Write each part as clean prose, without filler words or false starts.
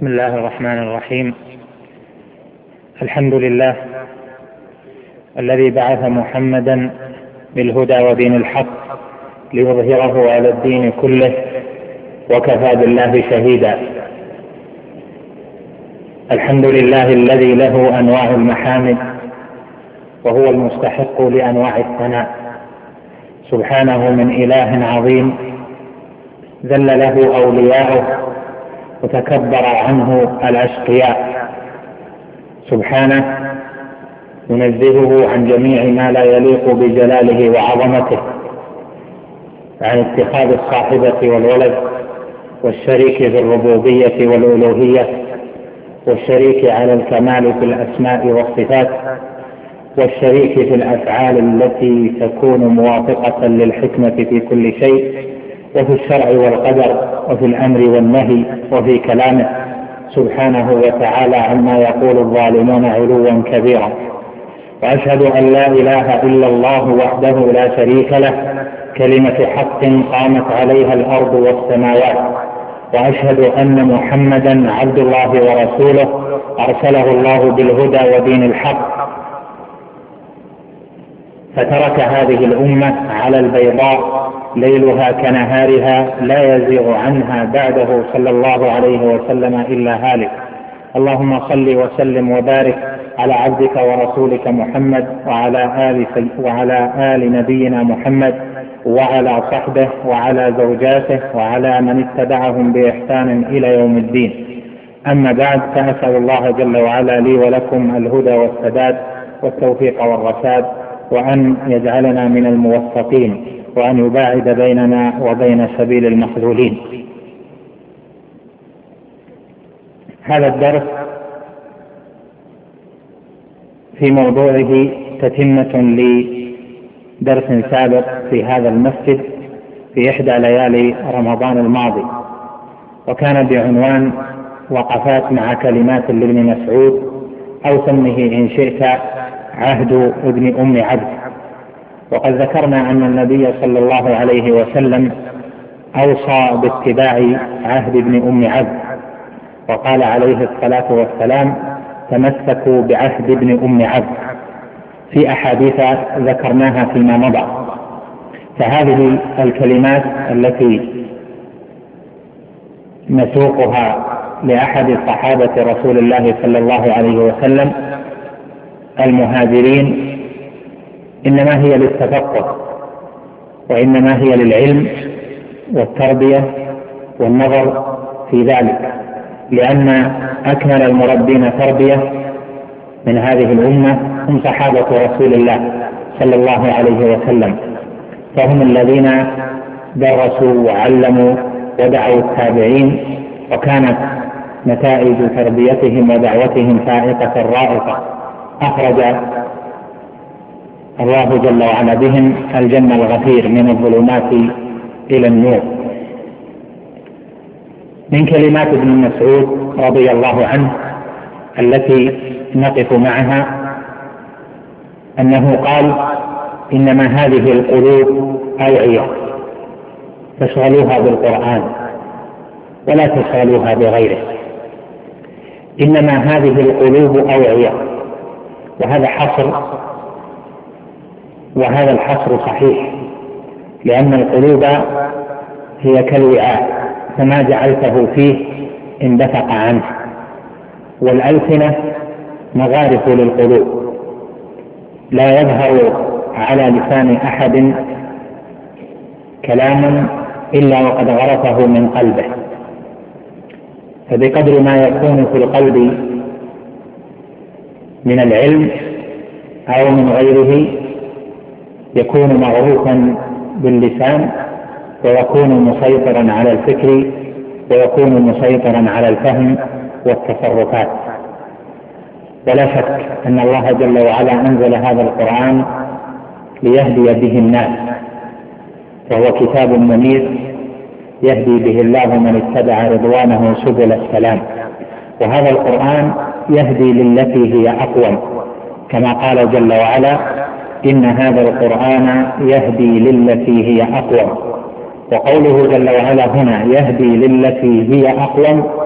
بسم الله الرحمن الرحيم. الحمد لله الذي بعث محمدا بالهدى ودين الحق ليظهره على الدين كله وكفى بالله شهيدا. الحمد لله الذي له أنواع المحامد وهو المستحق لأنواع الثناء، سبحانه من إله عظيم ذل له أولياؤه وتكبر عنه الأشقياء، سبحانه ينزهه عن جميع ما لا يليق بجلاله وعظمته، عن اتخاذ الصاحبة والولد والشريك في الربوبية والألوهية والشريك على الكمال في الأسماء والصفات والشريك في الأفعال التي تكون موافقة للحكمة في كل شيء وفي الشرع والقدر وفي الأمر والنهي وفي كلامه، سبحانه وتعالى عما يقول الظالمون علوا كبيرا. وأشهد أن لا إله إلا الله وحده لا شريك له، كلمة حق قامت عليها الأرض والسماوات. وأشهد أن محمدا عبد الله ورسوله أرسله الله بالهدى ودين الحق، فترك هذه الأمة على البيضاء ليلها كنهارها لا يزيغ عنها بعده صلى الله عليه وسلم إلا هالك. اللهم صل وسلم وبارك على عبدك ورسولك محمد وعلى آل نبينا محمد وعلى صحبه وعلى زوجاته وعلى من اتبعهم بإحسان إلى يوم الدين. أما بعد، فأسأل الله جل وعلا لي ولكم الهدى والسداد والتوفيق والرشاد، وأن يجعلنا من الموفقين، وأن يباعد بيننا وبين سبيل المخذولين. هذا الدرس في موضوعه تتمة لدرس سابق في هذا المسجد في إحدى ليالي رمضان الماضي، وكان بعنوان وقفات مع كلمات لابن مسعود، أو سمه إن شئت عهد ابن أم عبد. وقد ذكرنا أن النبي صلى الله عليه وسلم أوصى باتباع عهد ابن أم عبد، وقال عليه الصلاة والسلام: تمسكوا بعهد ابن أم عبد، في أحاديث ذكرناها فيما مضى. فهذه الكلمات التي نسوقها لأحد صحابة رسول الله صلى الله عليه وسلم المهاجرين إنما هي للتفقه، وإنما هي للعلم والتربية والنظر في ذلك، لأن أكمل المربين تربية من هذه الأمة هم صحابة رسول الله صلى الله عليه وسلم، فهم الذين درسوا وعلموا ودعوا التابعين، وكانت نتائج تربيتهم ودعوتهم فائقة رائقة، أخرج الله جل وعلا بهم الجنة الغفير من الظلمات إلى النور. من كلمات ابن مسعود رضي الله عنه التي نقف معها أنه قال: إنما هذه القلوب أوعية فاشغلوها بالقرآن ولا تشغلوها بغيره. إنما هذه القلوب أوعية، وهذا حصر، وهذا الحصر صحيح، لأن القلوب هي كالوعاء، فما جعلته فيه اندفق عنه، والألسنة مغارف للقلوب، لا يظهر على لسان أحد كلام إلا وقد غرفه من قلبه، فبقدر ما يكون في القلب من العلم أو من غيره يكون مغروفا باللسان، ويكون مسيطرا على الفكر، ويكون مسيطرا على الفهم والتصرفات. ولا شك أن الله جل وعلا أنزل هذا القرآن ليهدي به الناس، وهو كتاب منير يهدي به الله من اتبع رضوانه سبل السلام. وهذا القرآن يهدي للتي هي أقوم، كما قال جل وعلا: إن هذا القرآن يهدي للتي هي أقوم. وقوله جل وعلا هنا يهدي للتي هي أقوم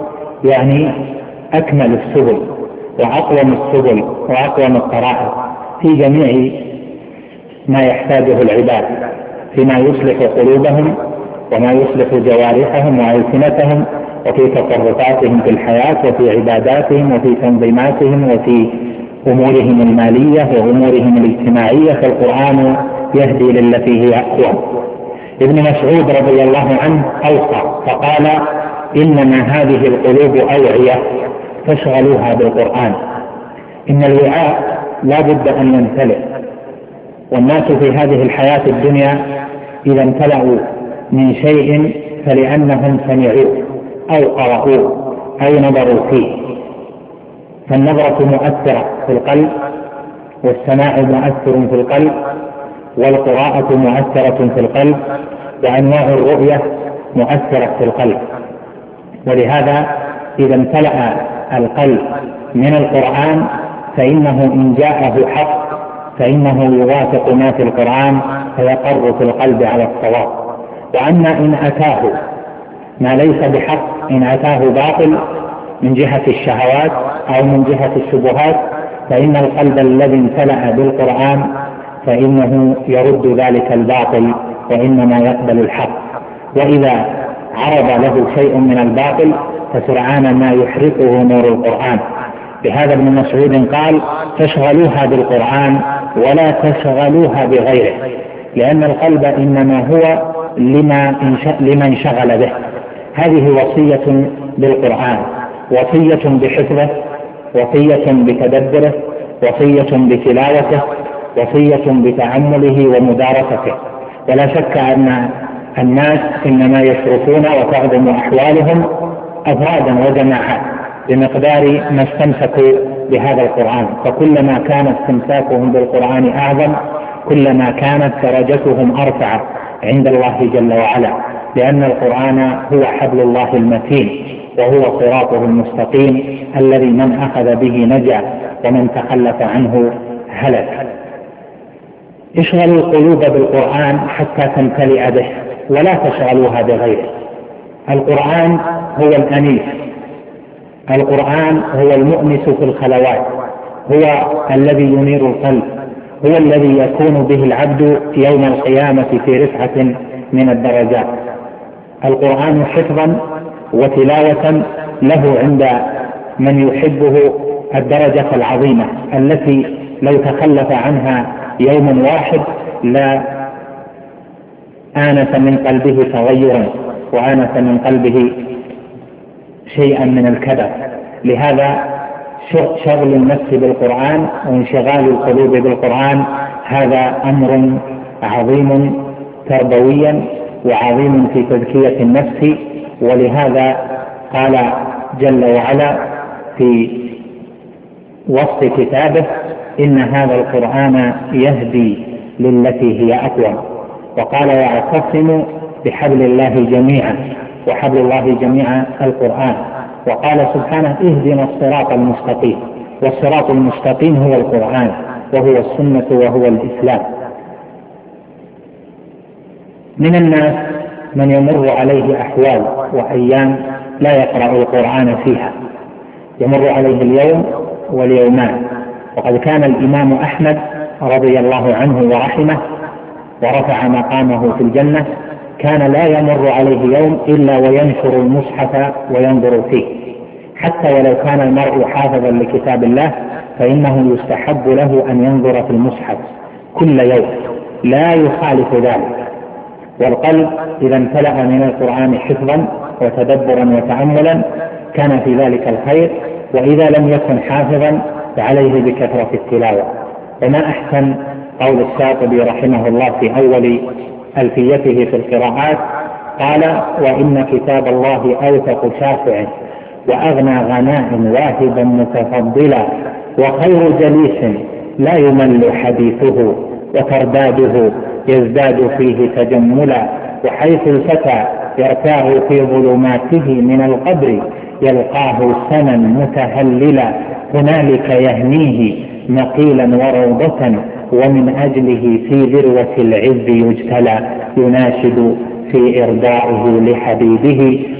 يعني أكمل السبل وأقوم السبل وأقوم الطرائق في جميع ما يحتاجه العباد، فيما يصلح قلوبهم وما يصلح جوارحهم وألسنتهم، وفي تصرفاتهم في الحياة وفي عباداتهم وفي تنظيماتهم وفي أمورهم المالية وأمورهم الاجتماعية، فالقرآن يهدي للتي هي أقوم. ابن مسعود رضي الله عنه أوصى فقال: إنما هذه القلوب أوعية فاشغلوها بالقرآن. إن الوعاء لا بد أن يمتلئ، والناس في هذه الحياة الدنيا إذا امتلأوا من شيء فلأنهم سمعوه أو قرأوه أو نظروا فيه، فالنظرة مؤثرة في القلب، والسماع مؤثر في القلب، والقراءة مؤثرة في القلب، وأنواع الرؤية مؤثرة في القلب. ولهذا إذا امتلأ القلب من القرآن فإنه إن جاءه حق فإنه يوافق ما في القرآن فيقر في القلب على الصواب. وأما إن أتاه ما ليس بحق، إن أتاه باطل من جهة الشهوات أو من جهة الشبهات، فإن القلب الذي امتلأ بالقرآن فإنه يرد ذلك الباطل وإنما يقبل الحق. وإذا عرض له شيء من الباطل فسرعان ما يحرقه نور القرآن. بهذا ابن مسعود قال: تشغلوها بالقرآن ولا تشغلوها بغيره، لأن القلب إنما هو لمن شغل به. هذه وصية بالقرآن، وصية بحفظه، وصية بتدبره، وصية بتلاوته، وصية بتعمله ومدارسته. ولا شك أن الناس إنما يشرفون وتعظم أحوالهم أفرادا وجماعات بمقدار ما استمسكوا بهذا القرآن، فكلما كان استمساكهم بالقرآن أعظم كلما كانت درجتهم أرفع عند الله جل وعلا، لأن القرآن هو حبل الله المتين وهو صراطه المستقيم الذي من أخذ به نجا ومن تخلف عنه هلك. اشغلوا القلوب بالقرآن حتى تمتلئ به ولا تشغلوها بغيره. القرآن هو الأنيس، القرآن هو المؤنس في الخلوات، هو الذي ينير القلب، هو الذي يكون به العبد يوم القيامة في رفعة من الدرجات. القرآن حفظا وتلاوة له عند من يحبه الدرجة العظيمة التي لو تخلف عنها يوم واحد لا آنس من قلبه تغيرا وآنس من قلبه شيئا من الكدر. لهذا شغل النفس بالقرآن وانشغال القلوب بالقرآن هذا أمر عظيم تربويا وعظيم في تزكية النفس. ولهذا قال جل وعلا في وصف كتابه: إن هذا القرآن يهدي للتي هي أقوم. وقال: واعتصموا بحبل الله جميعا، وحبل الله جميعا القرآن. وقال سبحانه: اهدنا الصراط المستقيم. والصراط المستقيم هو القرآن وهو السنة وهو الإسلام. من الناس من يمر عليه أحوال وأيام لا يقرأ القرآن فيها، يمر عليه اليوم واليومان. وقد كان الإمام أحمد رضي الله عنه ورحمه ورفع مقامه في الجنة كان لا يمر عليه يوم إلا وينشر المصحف وينظر فيه، حتى ولو كان المرء حافظا لكتاب الله فإنه يستحب له أن ينظر في المصحف كل يوم، لا يخالف ذلك. والقلب إذا امتلأ من القرآن حفظا وتدبرا وتأملا كان في ذلك الخير، وإذا لم يكن حافظا فعليه بكثرة التلاوة. وما أحسن قول الشاطبي رحمه الله في أول ألفيته في القراءات، قال: وإن كتاب الله أوثق شافع وأغنى غناء واهبا متفضلا، وخير جليس لا يمل حديثه، وترداده يزداد فيه تجملا، وحيث الفتى يرتاع في ظلماته من القبر يلقاه سنا متهللا، هنالك يهنيه نقيلا وروضة، ومن أجله في ذروة العز يجتلى، يناشد في إرضائه لحبيبه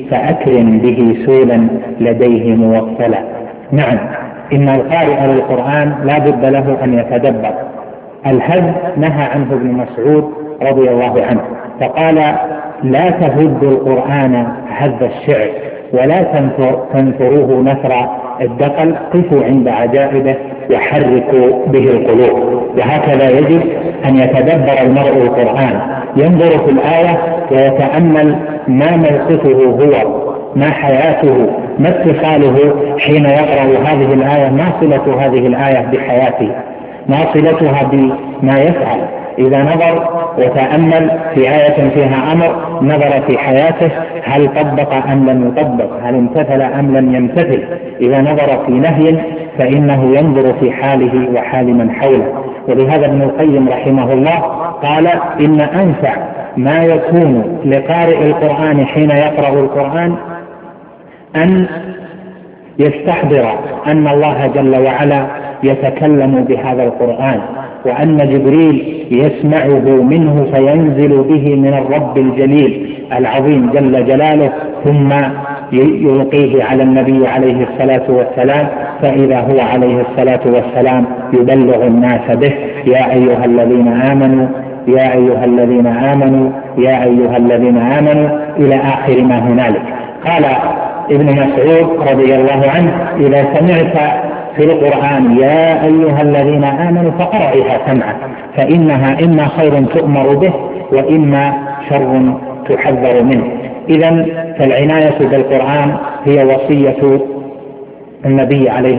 فأكرم به سولا لديه موصلا. نعم، إن القارئ للقرآن لا بد له أن يتدبر. الهز نهى عنه ابن مسعود رضي الله عنه فقال: لا تهدوا القرآن هز الشعر ولا تنثروه نثر الدقل، قفوا عند عجائبه وحركوا به القلوب. وهكذا يجب أن يتدبر المرء القرآن، ينظر في الآية ويتأمل ما موقفه هو، ما حياته، ما اتصاله حين يقرأ هذه الآية، ما صلة هذه الآية بحياته، ما صلتها بما يفعل. إذا نظر وتأمل في آية فيها أمر نظر في حياته، هل طبق أم لم يطبق، هل امتثل أم لم يمتثل. إذا نظر في نهي فإنه ينظر في حاله وحال من حوله. ولهذا ابن القيم رحمه الله قال: إن أنفع ما يكون لقارئ القرآن حين يقرأ القرآن أن يستحضر أن الله جل وعلا يتكلم بهذا القرآن، وأن جبريل يسمعه منه فينزل به من الرب الجليل العظيم جل جلاله، ثم يلقيه على النبي عليه الصلاة والسلام، فإذا هو عليه الصلاة والسلام يبلغ الناس به: يا أيها الذين آمنوا يا أيها الذين آمنوا يا أيها الذين آمنوا، إلى آخر ما هنالك. قال ابن مسعود رضي الله عنه: إذا سمعت في القرآن يا أيها الذين آمنوا فقرئها سمعا، فإنها إما خير تؤمر به وإما شر تحذر منه. إذن فالعناية بالقرآن هي وصية النبي عليه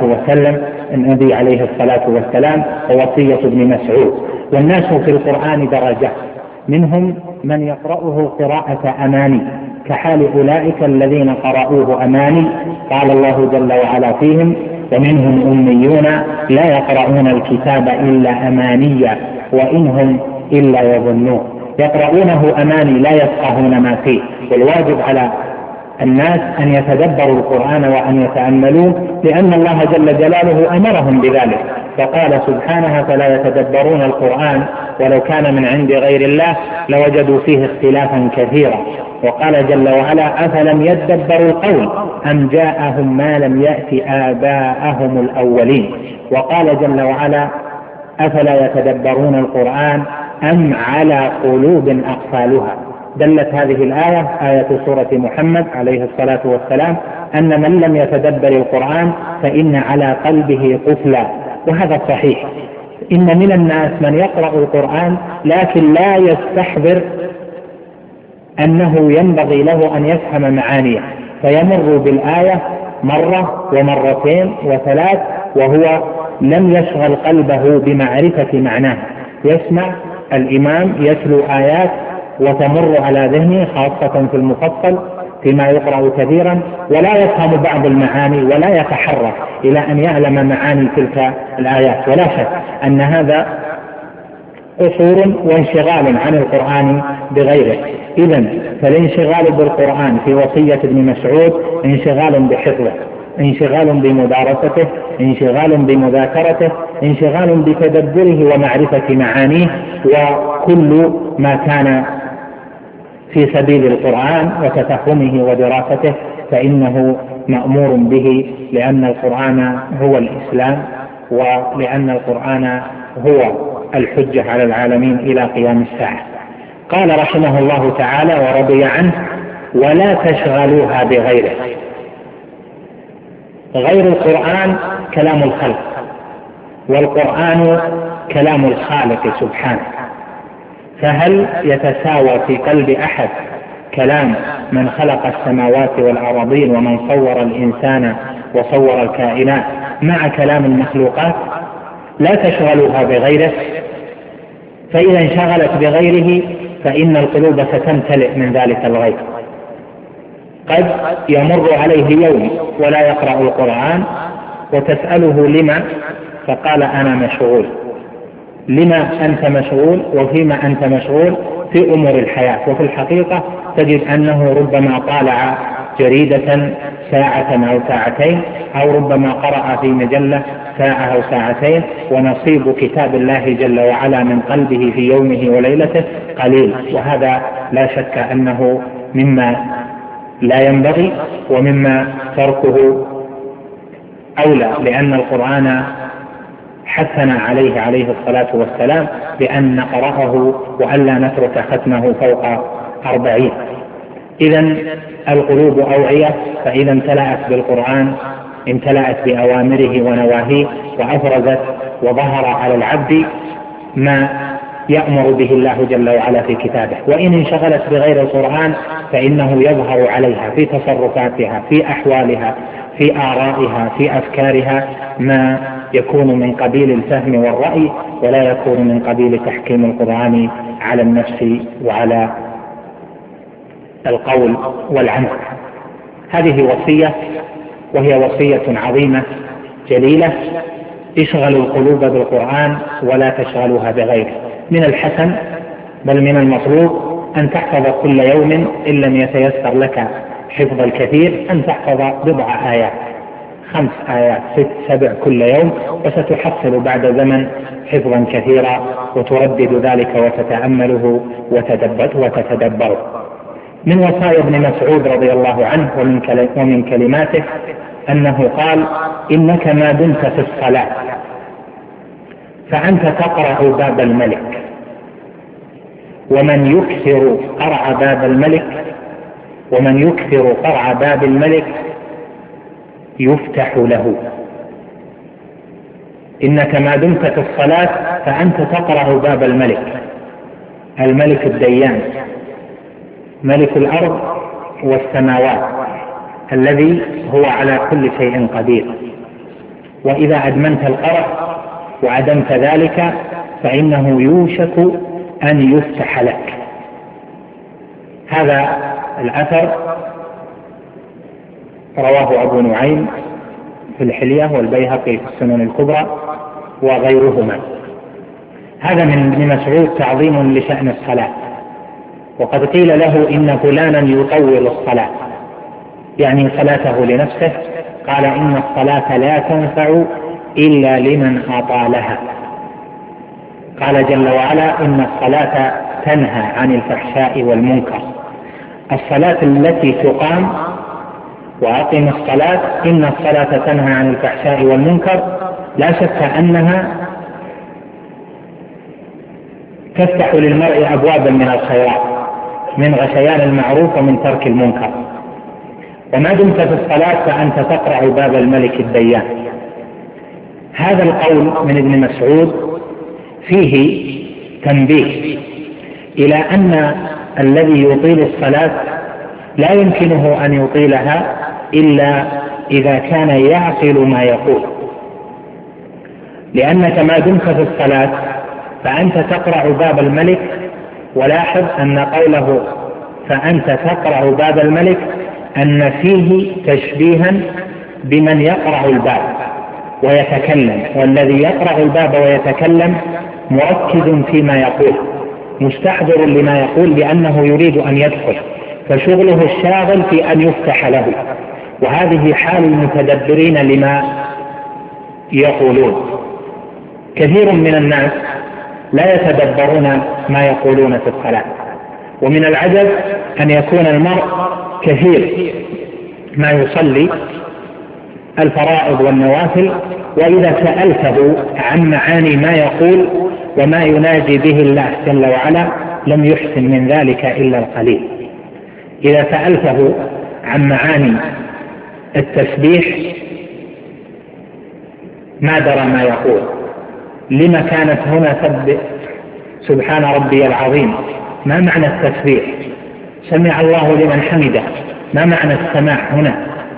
الصلاة والسلام ووصية ابن مسعود. والناس في القرآن درجات، منهم من يقرأه قراءة أماني كحال أولئك الذين قرأوه أماني، قال الله جل وعلا فيهم: ومنهم أميون لا يقرؤون الكتاب إلا أمانيا وإنهم إلا يظنون. يقرؤونه أماني لا يفقهون ما فيه. والواجب على الناس أن يتدبروا القرآن وأن يتأملوه، لأن الله جل جلاله أمرهم بذلك، فقال سبحانه: فلا يتدبرون القرآن ولو كان من عند غير الله لوجدوا فيه اختلافا كثيرا. وقال جل وعلا: أفلم يدبروا القول أم جاءهم ما لم يأت آباءهم الأولين. وقال جل وعلا: أفلا يتدبرون القرآن أم على قلوب أقفالها. دلت هذه الآية، آية سورة محمد عليه الصلاة والسلام، أن من لم يتدبر القرآن فإن على قلبه قفلا. وهذا صحيح. إن من الناس من يقرأ القرآن لكن لا يستحضر أنه ينبغي له أن يفهم معانيه، فيمر بالآية مرة ومرتين وثلاث وهو لم يشغل قلبه بمعرفة معناه. يسمع الإمام يتلو آيات وتمر على ذهنه، خاصة في المفصل فيما يقرأ كثيرا، ولا يفهم بعض المعاني ولا يتحرك إلى أن يعلم معاني تلك الآيات. ولا شك أن هذا قصور وانشغال عن القرآن بغيره. إذن فالانشغال بالقرآن في وصية ابن مسعود انشغال بحفظه، انشغال بمدارسته، انشغال بمذاكرته، انشغال بتدبره ومعرفة معانيه، وكل ما كان في سبيل القرآن وتفهمه ودراسته فإنه مأمور به، لأن القرآن هو الإسلام، ولأن القرآن هو الحجة على العالمين إلى قيام الساعة. قال رحمه الله تعالى ورضي عنه: ولا تشغلوها بغيره. غير القرآن كلام الخلق، والقرآن كلام الخالق سبحانه، فهل يتساوى في قلب أحد كلام من خلق السماوات والأراضين ومن صور الإنسان وصور الكائنات مع كلام المخلوقات؟ لا تشغلوها بغيره، فإذا انشغلت بغيره فإن القلوب ستمتلئ من ذلك الغير. قد يمر عليه يوم ولا يقرأ القرآن وتسأله لما، فقال: أنا مشغول. لما أنت مشغول وفيما أنت مشغول؟ في أمور الحياة. وفي الحقيقة تجد أنه ربما طالع جريدة ساعة أو ساعتين، أو ربما قرأ في مجلة ساعة أو ساعتين، ونصيب كتاب الله جل وعلا من قلبه في يومه وليلته قليل. وهذا لا شك أنه مما لا ينبغي، ومما تركه أولى، لأن القرآن حثنا عليه الصلاة والسلام بأن نقرأه وألا نترك ختمه فوق 40. إذن القلوب أوعية، فإذا امتلأت بالقرآن امتلأت بأوامره ونواهيه، وأفرزت وظهر على العبد ما يأمر به الله جل وعلا في كتابه. وإن انشغلت بغير القرآن فإنه يظهر عليها في تصرفاتها، في أحوالها، في آرائها، في أفكارها، ما يكون من قبيل الفهم والرأي، ولا يكون من قبيل تحكيم القرآن على النفس وعلى القول والعمل. هذه وصية، وهي وصية عظيمة جليلة: اشغلوا القلوب بالقرآن ولا تشغلوها بغيره. من الحسن بل من المطلوب أن تحفظ كل يوم، إن لم يتيسر لك حفظ الكثير، أن تحفظ بضع آيات، 5 آيات 6 7 كل يوم، وستحصل بعد زمن حفظا كثيرا، وتردد ذلك وتتأمله وتتدبره. من وصايا ابن مسعود رضي الله عنه ومن كلماته أنه قال: إنك ما دمت في الصلاة فأنت تقرع باب الملك، ومن يكثر قرع باب الملك يفتح له. إنك ما دمت في الصلاة فأنت تقرع باب الملك الديان، ملك الأرض والسماوات، الذي هو على كل شيء قدير. وإذا أدمنت القرع وعدمت ذلك فإنه يوشك أن يفتح لك. هذا الأثر رواه أبو نعيم في الحلية والبيهقي في السنن الكبرى وغيرهما. هذا من ابن مسعود تعظيم لشأن الصلاة. وقد قيل له إن فلانا يطول الصلاة، يعني صلاته لنفسه، قال: إن الصلاة لا تنفع إلا لمن أطالها. قال جل وعلا: إن الصلاة تنهى عن الفحشاء والمنكر. الصلاة التي تقام، وأقم الصلاة، إن الصلاة تنهى عن الفحشاء والمنكر، لا شك أنها تفتح للمرء أبوابا من الخيرات، من غشيان المعروف ومن ترك المنكر. وما دمت في الصلاة فأنت تقرع باب الملك الديان. هذا القول من ابن مسعود فيه تنبيه إلى أن الذي يطيل الصلاة لا يمكنه أن يطيلها إلا إذا كان يعقل ما يقول، لأنك ما دمت في الصلاة فأنت تقرع باب الملك. ولاحظ أن قوله فأنت تقرع باب الملك أن فيه تشبيها بمن يقرع الباب ويتكلم، والذي يقرع الباب ويتكلم مركز فيما يقول، مستحضر لما يقول، لأنه يريد أن يدخل، فشغله الشاغل في أن يفتح له. وهذه حال المتدبرين لما يقولون. كثير من الناس لا يتدبرون ما يقولون في الصلاة، ومن العجب أن يكون المرء كثير ما يصلي الفرائض والنوافل، وإذا سألته عن معاني ما يقول وما يناجي به الله جل وعلا لم يحسن من ذلك إلا القليل. إذا سألته عن معاني التسبيح ما درى ما يقول. لما كانت هنا سبحان ربي العظيم؟ ما معنى التسبيح؟ سمع الله لمن حمده، ما معنى السماع هنا؟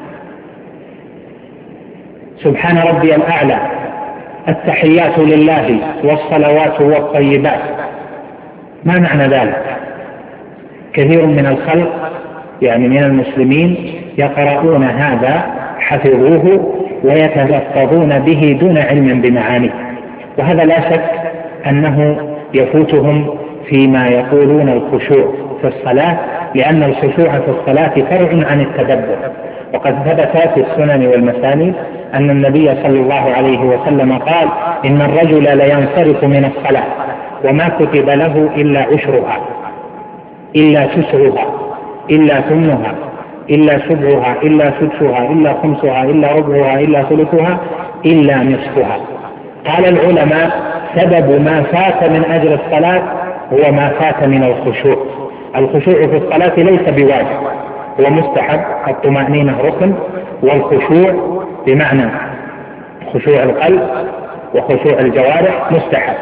سبحان ربي الأعلى، التحيات لله والصلوات والطيبات، ما معنى ذلك؟ كثير من الخلق يعني من المسلمين يقرؤون هذا، حفظوه ويتلفظون به دون علم بمعانيه، وهذا لا شك أنه يفوتهم فيما يقولون الخشوع في الصلاة، لأن الخشوع في الصلاة فرع عن التدبر. وقد ثبت في السنن والمسانيد أن النبي صلى الله عليه وسلم قال: إن الرجل لينصرف من الصلاة وما كتب له إلا عشرها، إلا تسعها، إلا ثمنها، إلا سبعها إلا سدسها إلا خمسها إلا ربعها إلا ثلثها إلا نصفها. قال العلماء سبب ما فات من أجر الصلاة هو ما فات من الخشوع. الخشوع في الصلاة ليس بواجب، هو مستحب، الطمأنينة ركن، والخشوع بمعنى خشوع القلب وخشوع الجوارح مستحب،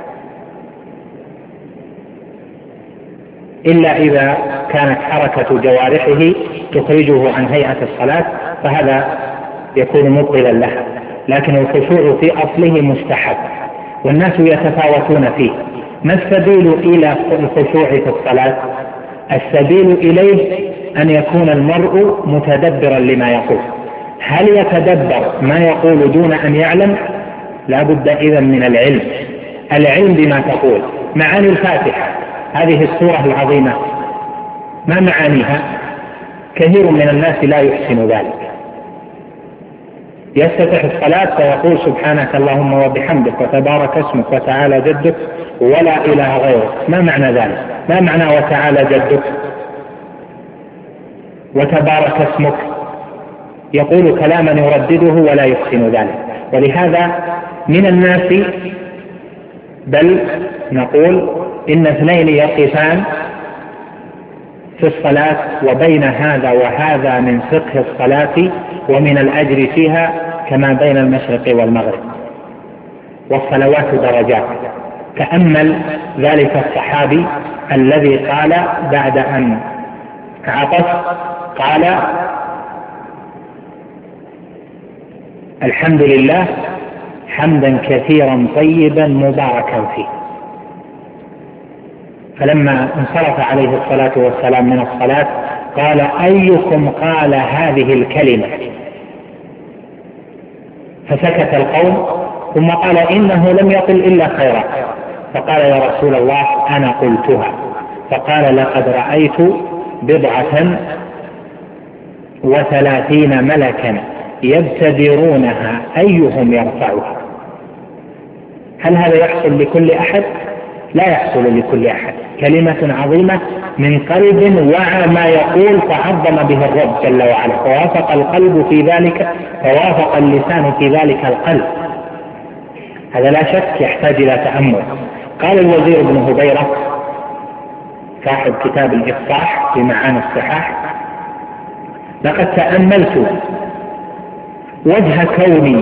إلا إذا كانت حركة جوارحه تخرجه عن هيئة الصلاة فهذا يكون مبطلا لها، لكن الخشوع في أصله مستحب والناس يتفاوتون فيه. ما السبيل إلى الخشوع في الصلاة؟ السبيل إليه أن يكون المرء متدبرا لما يقول. هل يتدبر ما يقول دون أن يعلم؟ لا بد إذن من العلم بما تقول. معاني الفاتحة هذه السورة العظيمة ما معانيها؟ كثير من الناس لا يحسن ذلك، يفتتح الصلاة فيقول سبحانك اللهم وبحمدك وتبارك اسمك وتعالى جدك ولا إله غيرك. ما معنى ذلك؟ ما معنى وتعالى جدك وتبارك اسمك؟ يقول كلاما يردده ولا يحسن ذلك. ولهذا من الناس بل نقول إن اثنين يقفان في الصلاة وبين هذا وهذا من فقه الصلاة ومن الأجر فيها كما بين المشرق والمغرب، والصلوات درجات. تأمل ذلك الصحابي الذي قال بعد أن عطس قال الحمد لله حمدا كثيرا طيبا مباركا فيه. فلما انصرف عليه الصلاة والسلام من الصلاة قال أيكم قال هذه الكلمة؟ فسكت القوم ثم قال إنه لم يقل إلا خيرا. فقال يا رسول الله أنا قلتها. فقال لقد رأيت 39 ملكا يبتدرونها أيهم يرفعها. هل هذا يحصل لكل أحد؟ لا يحصل لكل أحد. كلمة عظيمة من قلب وعى ما يقول فعظم به الرب جل وعلا، فوافق القلب في ذلك، فوافق اللسان في ذلك القلب. هذا لا شك يحتاج إلى تأمل. قال الوزير بن هبيرة صاحب كتاب الإفصاح في معاني الصحاح لقد تأملت وجه كون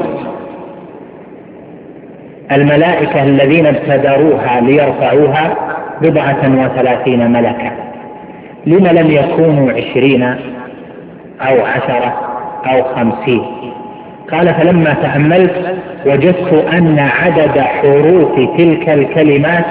الملائكة الذين ابتدروها ليرفعوها 39 ملكا، لما لم يكونوا 20 أو 10 أو 50؟ قال فلما تأملت وجدت أن عدد حروف تلك الكلمات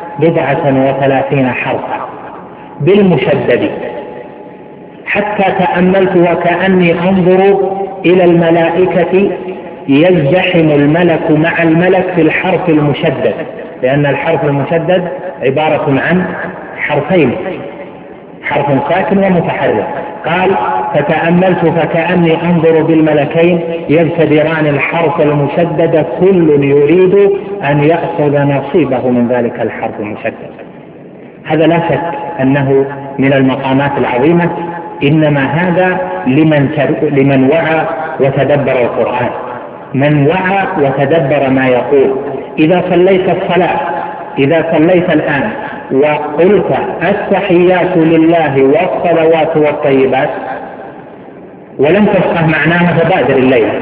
39 حرفا بالمشدد، حتى تأملت وكأني أنظر إلى الملائكة يزدحم الملك مع الملك في الحرف المشدد، لأن الحرف المشدد عبارة عن حرفين، حرف ساكن ومتحرك. قال فتأملت فكأني أنظر بالملكين يبتدران الحرف المشدد كل يريد أن يأخذ نصيبه من ذلك الحرف المشدد. هذا لا شك أنه من المقامات العظيمة، إنما هذا لمن وعى وتدبر القرآن، من وعى وتدبر ما يقول. إذا صليت الصلاة، إذا صليت الآن وقلت التحيات لله والصلوات والطيبات ولم تفقه معناها فبادر الليلة.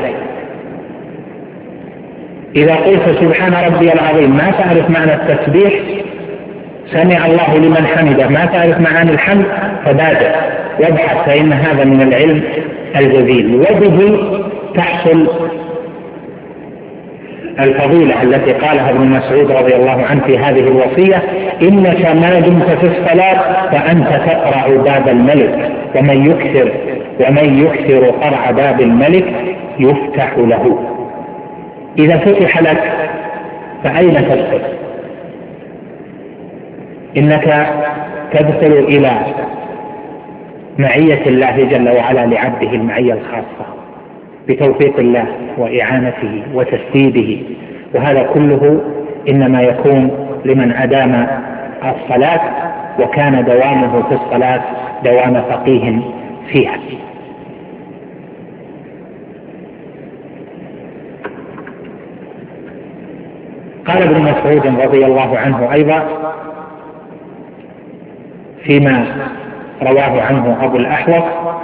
إذا قلت سبحان ربي العظيم ما تعرف معنى التسبيح، سمع الله لمن حمده ما تعرف معاني الحمد، فبادر وابحث، فإن هذا من العلم الجزيل، وبه تحصل الفضيلة التي قالها ابن مسعود رضي الله عنه في هذه الوصية: إنك ما دمت في الصلاة فأنت تقرع باب الملك، ومن يكثر قرع باب الملك يفتح له. إذا فتح لك فأين تدخل؟ إنك تدخل إلى معية الله جل وعلا لعبده المعية الخاصة بتوفيق الله وإعانته وتسديده، وهذا كله إنما يكون لمن أدام الصلاة وكان دوامه في الصلاة دوام فقيه فيها. قال ابن مسعود رضي الله عنه أيضا فيما رواه عنه أبو الأحوص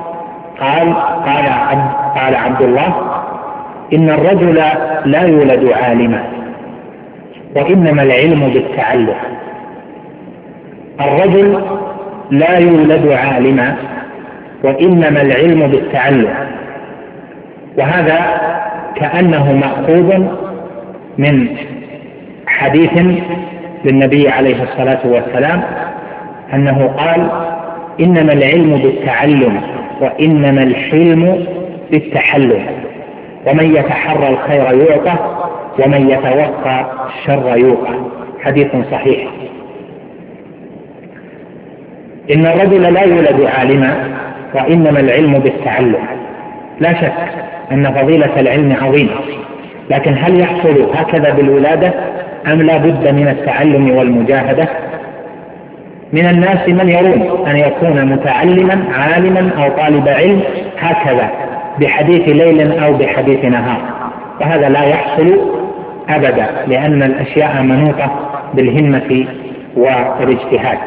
قال عبد الله: إن الرجل لا يولد عالما وإنما العلم بالتعلم. الرجل لا يولد عالما وإنما العلم بالتعلم. وهذا كأنه مأخوذ من حديث للنبي عليه الصلاة والسلام أنه قال: إنما العلم بالتعلم وإنما الحلم بالتحلم، ومن يتحرى الخير يعطى ومن يتوقى الشر يوقى. حديث صحيح. إن الرجل لا يولد عالما وإنما العلم بالتعلم. لا شك أن فضيلة العلم عظيمة، لكن هل يحصل هكذا بالولادة أم لا بد من التعلم والمجاهدة؟ من الناس من يرون أن يكون متعلما عالما أو طالب علم هكذا بحديث ليل أو بحديث نهار، وهذا لا يحصل أبدا، لأن الأشياء منوطة بالهمة والاجتهاد.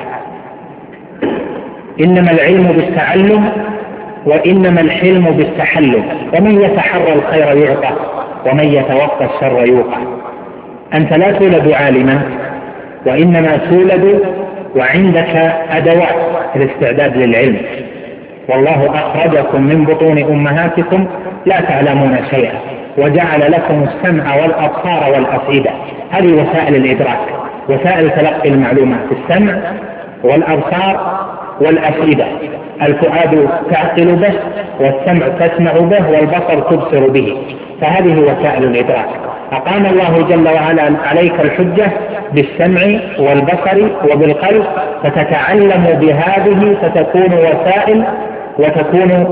إنما العلم بالتعلم وإنما الحلم بالتحلم، ومن يتحرى الخير يعطى ومن يتوقى الشر يوقى. أنت لا تولد عالما، وإنما تولد وعندك أدوات الاستعداد للعلم. والله أخرجكم من بطون أمهاتكم لا تعلمون شيئا وجعل لكم السمع والأبصار والأفئدة. هذه وسائل الإدراك، وسائل تلقي المعلومات: السمع والأبصار والأفئدة. الفؤاد تعقل به، والسمع تسمع به، والبصر تبصر به. فهذه وسائل الإدراك. أقام الله جل وعلا عليك الحجة بالسمع والبصر وبالقلب، فتتعلم بهذه، فتكون وسائل وتكون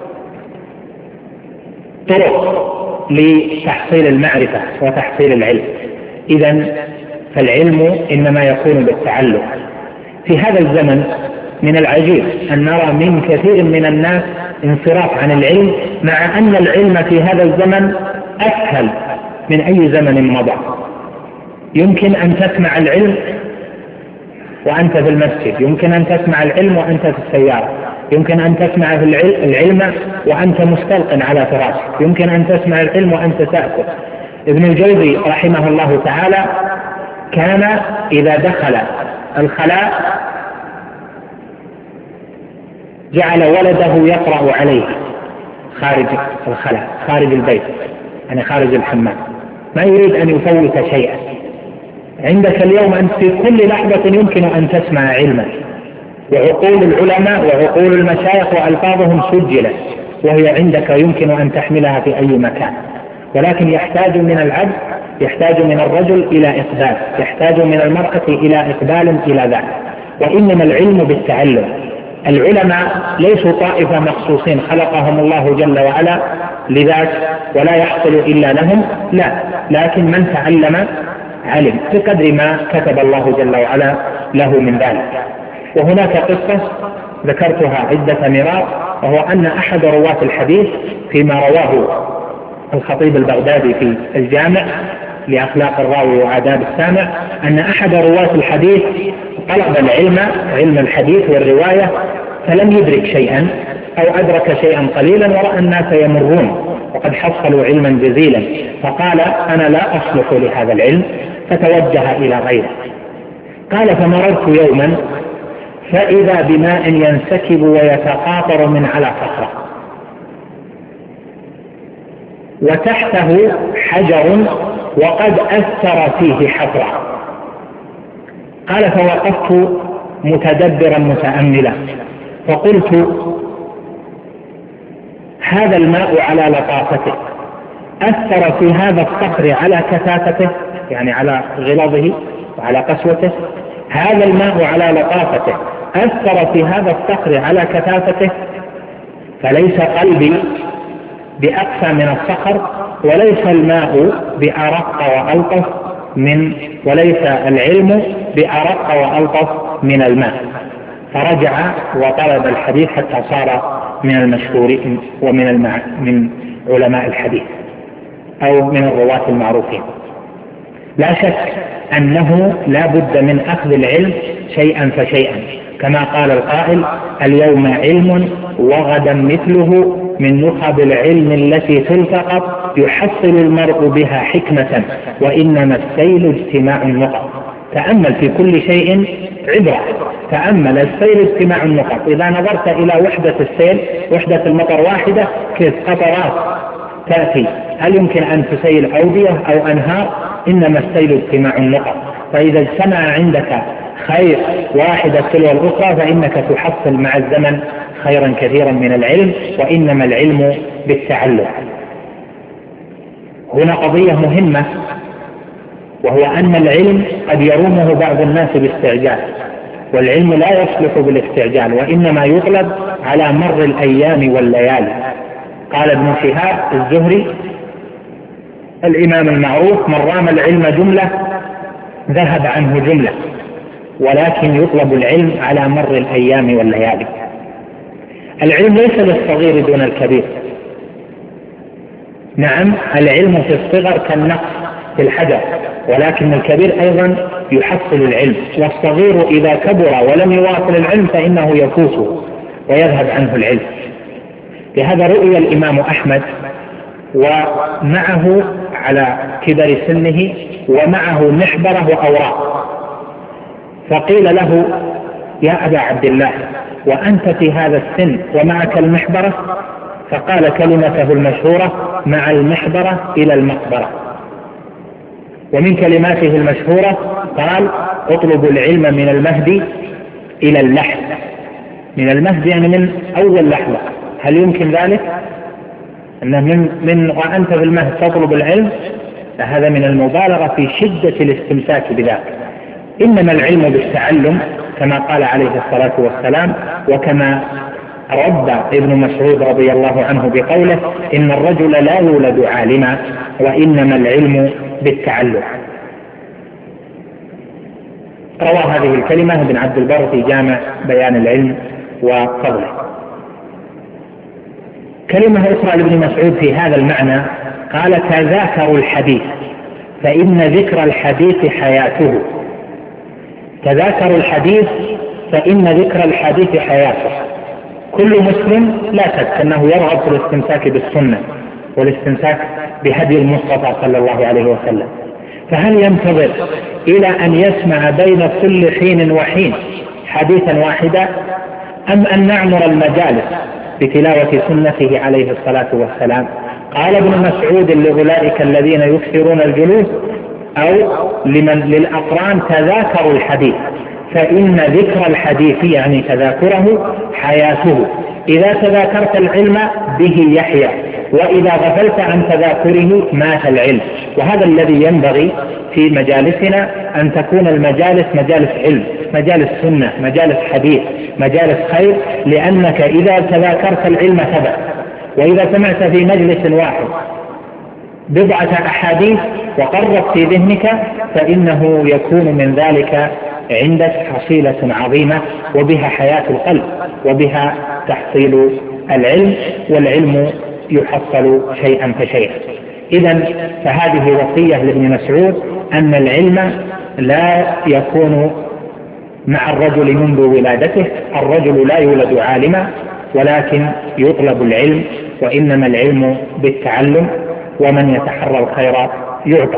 طرق لتحصيل المعرفة وتحصيل العلم. إذن فالعلم إنما يكون بالتعلم. في هذا الزمن من العجيب أن نرى من كثير من الناس انصراف عن العلم، مع أن العلم في هذا الزمن أسهل من أي زمن مضى. يمكن أن تسمع العلم وأنت في المسجد، يمكن أن تسمع العلم وأنت في السيارة، يمكن أن تسمع العلم وأنت مستلق على فراشك، يمكن أن تسمع العلم وأنت تأكل. ابن الجوزي رحمه الله تعالى كان إذا دخل الخلاء جعل ولده يقرأ عليه خارج الخلاء، خارج البيت، يعني خارج الحمام، ما يريد أن يفوت شيئا. عندك اليوم أنت في كل لحظة يمكن أن تسمع علما، وعقول العلماء وعقول المشايخ وألفاظهم سجلت، وهي عندك يمكن أن تحملها في أي مكان. ولكن يحتاج من العبد، يحتاج من الرجل إلى إقبال، يحتاج من المرأة إلى إقبال إلى ذلك. وإنما العلم بالتعلم. العلماء ليسوا طائفة مخصوصين خلقهم الله جل وعلا لذات ولا يحصل إلا لهم، لا، لكن من تعلم علم بقدر ما كتب الله جل وعلا له من ذلك. وهناك قصة ذكرتها عدة مرات، وهو أن أحد رواة الحديث فيما رواه الخطيب البغدادي في الجامع لأخلاق الراوي وآداب السامع، أن أحد رواة الحديث طلب العلم، علم الحديث والرواية، فلم يدرك شيئا أو أدرك شيئا قليلا، ورأى الناس يمرون وقد حصلوا علما جزيلا، فقال: أنا لا أصلح لهذا العلم، فتوجه إلى غيره. قال: فمررت يوما فإذا بماء ينسكب ويتقاطر من على صخرة، وتحته حجر وقد أثر فيه حفرة. قال: فوقفت متدبرا متأملا، فقلت: هذا الماء على لطافته أثر في هذا الصخر على كثافته، يعني على غلظه وعلى قسوته. هذا الماء على لطافته أثر في هذا الصخر على كثافته، فليس قلبي بأقسى من الصخر، وليس الماء بأرق وألطف وليس العلم بأرق وألطف من الماء. فرجع وطلب الحديث حتى صار من المشهورين ومن من علماء الحديث أو من الرواة المعروفين. لا شك أنه لا بد من أخذ العلم شيئا فشيئا، كما قال القائل: اليوم علم وغدا مثله، من نخب العلم التي تلتقط، يحصل المرء بها حكمة، وإنما السيل اجتماع النقط. تأمل في كل شيء عبرة، تأمل السيل اجتماع النقط. إذا نظرت إلى وحدة السيل، وحدة المطر واحدة، كيف قطرات تأتي، هل يمكن أن تسيل أودية أو أنهار؟ إنما السيل اجتماع النقط. فإذا اجتمع عندك خير واحدة تلو الأخرى فإنك تحصل مع الزمن خيرا كثيرا من العلم، وإنما العلم بالتعلم. هنا قضية مهمة، وهو أن العلم قد يرومه بعض الناس باستعجال، والعلم لا يصلح بالاستعجال، وإنما يطلب على مر الأيام والليالي. قال ابن شهاب الزهري الإمام المعروف: من رام العلم جملة ذهب عنه جملة، ولكن يطلب العلم على مر الأيام والليالي. العلم ليس للصغير دون الكبير. نعم، العلم في الصغر كالنقص في الحجر، ولكن الكبير أيضا يحصل العلم، والصغير إذا كبر ولم يواصل العلم فإنه يفوته ويذهب عنه العلم. لهذا رؤي الإمام أحمد ومعه على كبر سنه ومعه محبرة وأوراق، فقيل له: يا أبا عبد الله، وأنت في هذا السن ومعك المحبرة؟ فقال كلمته المشهورة: مع المحبرة إلى المقبرة. ومن كلماته المشهورة قال: اطلب العلم من المهد إلى اللحد. من المهد يعني من أول لحظة. هل يمكن ذلك؟ أنه من وأنت في المهد تطلب العلم؟ فهذا من المبالغة في شدة الاستمساك بذلك. إنما العلم بالتعلم، كما قال عليه الصلاة والسلام، وكما رد ابن مسعود رضي الله عنه بقوله: إن الرجل لا يولد عالما، وإنما العلم بالتعلم. روى هذه الكلمة ابن عبد البر في جامع بيان العلم وفضله. كلمة أخرى لابن مسعود في هذا المعنى قال: تذاكروا الحديث فإن ذكر الحديث حياته. تذاكروا الحديث فإن ذكر الحديث حياته. كل مسلم لا شك أنه يرغب في الاستمساك بالسنة والاستمساك بهدي المصطفى صلى الله عليه وسلم، فهل ينتظر إلى أن يسمع بين كل حين وحين حديثا واحدا، أم أن نعمر المجالس بتلاوة سنته عليه الصلاة والسلام؟ قال ابن مسعود لأولئك الذين يكثرون الجلوس أو للأقران: تذاكروا الحديث فإن ذكر الحديث يعني تذاكره حياته. إذا تذاكرت العلم به يحيى، وإذا غفلت عن تذاكره مات العلم. وهذا الذي ينبغي في مجالسنا، أن تكون المجالس مجالس علم، مجالس سنة، مجالس حديث، مجالس خير، لأنك إذا تذاكرت العلم ثبت. وإذا سمعت في مجلس واحد بضعة أحاديث وقرت في ذهنك، فإنه يكون من ذلك عندك حصيلة عظيمة، وبها حياة القلب، وبها تحصيل العلم، والعلم يحصل شيئا فشيئا. إذن فهذه وصية لابن مسعود، أن العلم لا يكون مع الرجل منذ ولادته. الرجل لا يولد عالما، ولكن يطلب العلم، وإنما العلم بالتعلم، ومن يتحرى الخير يعطى.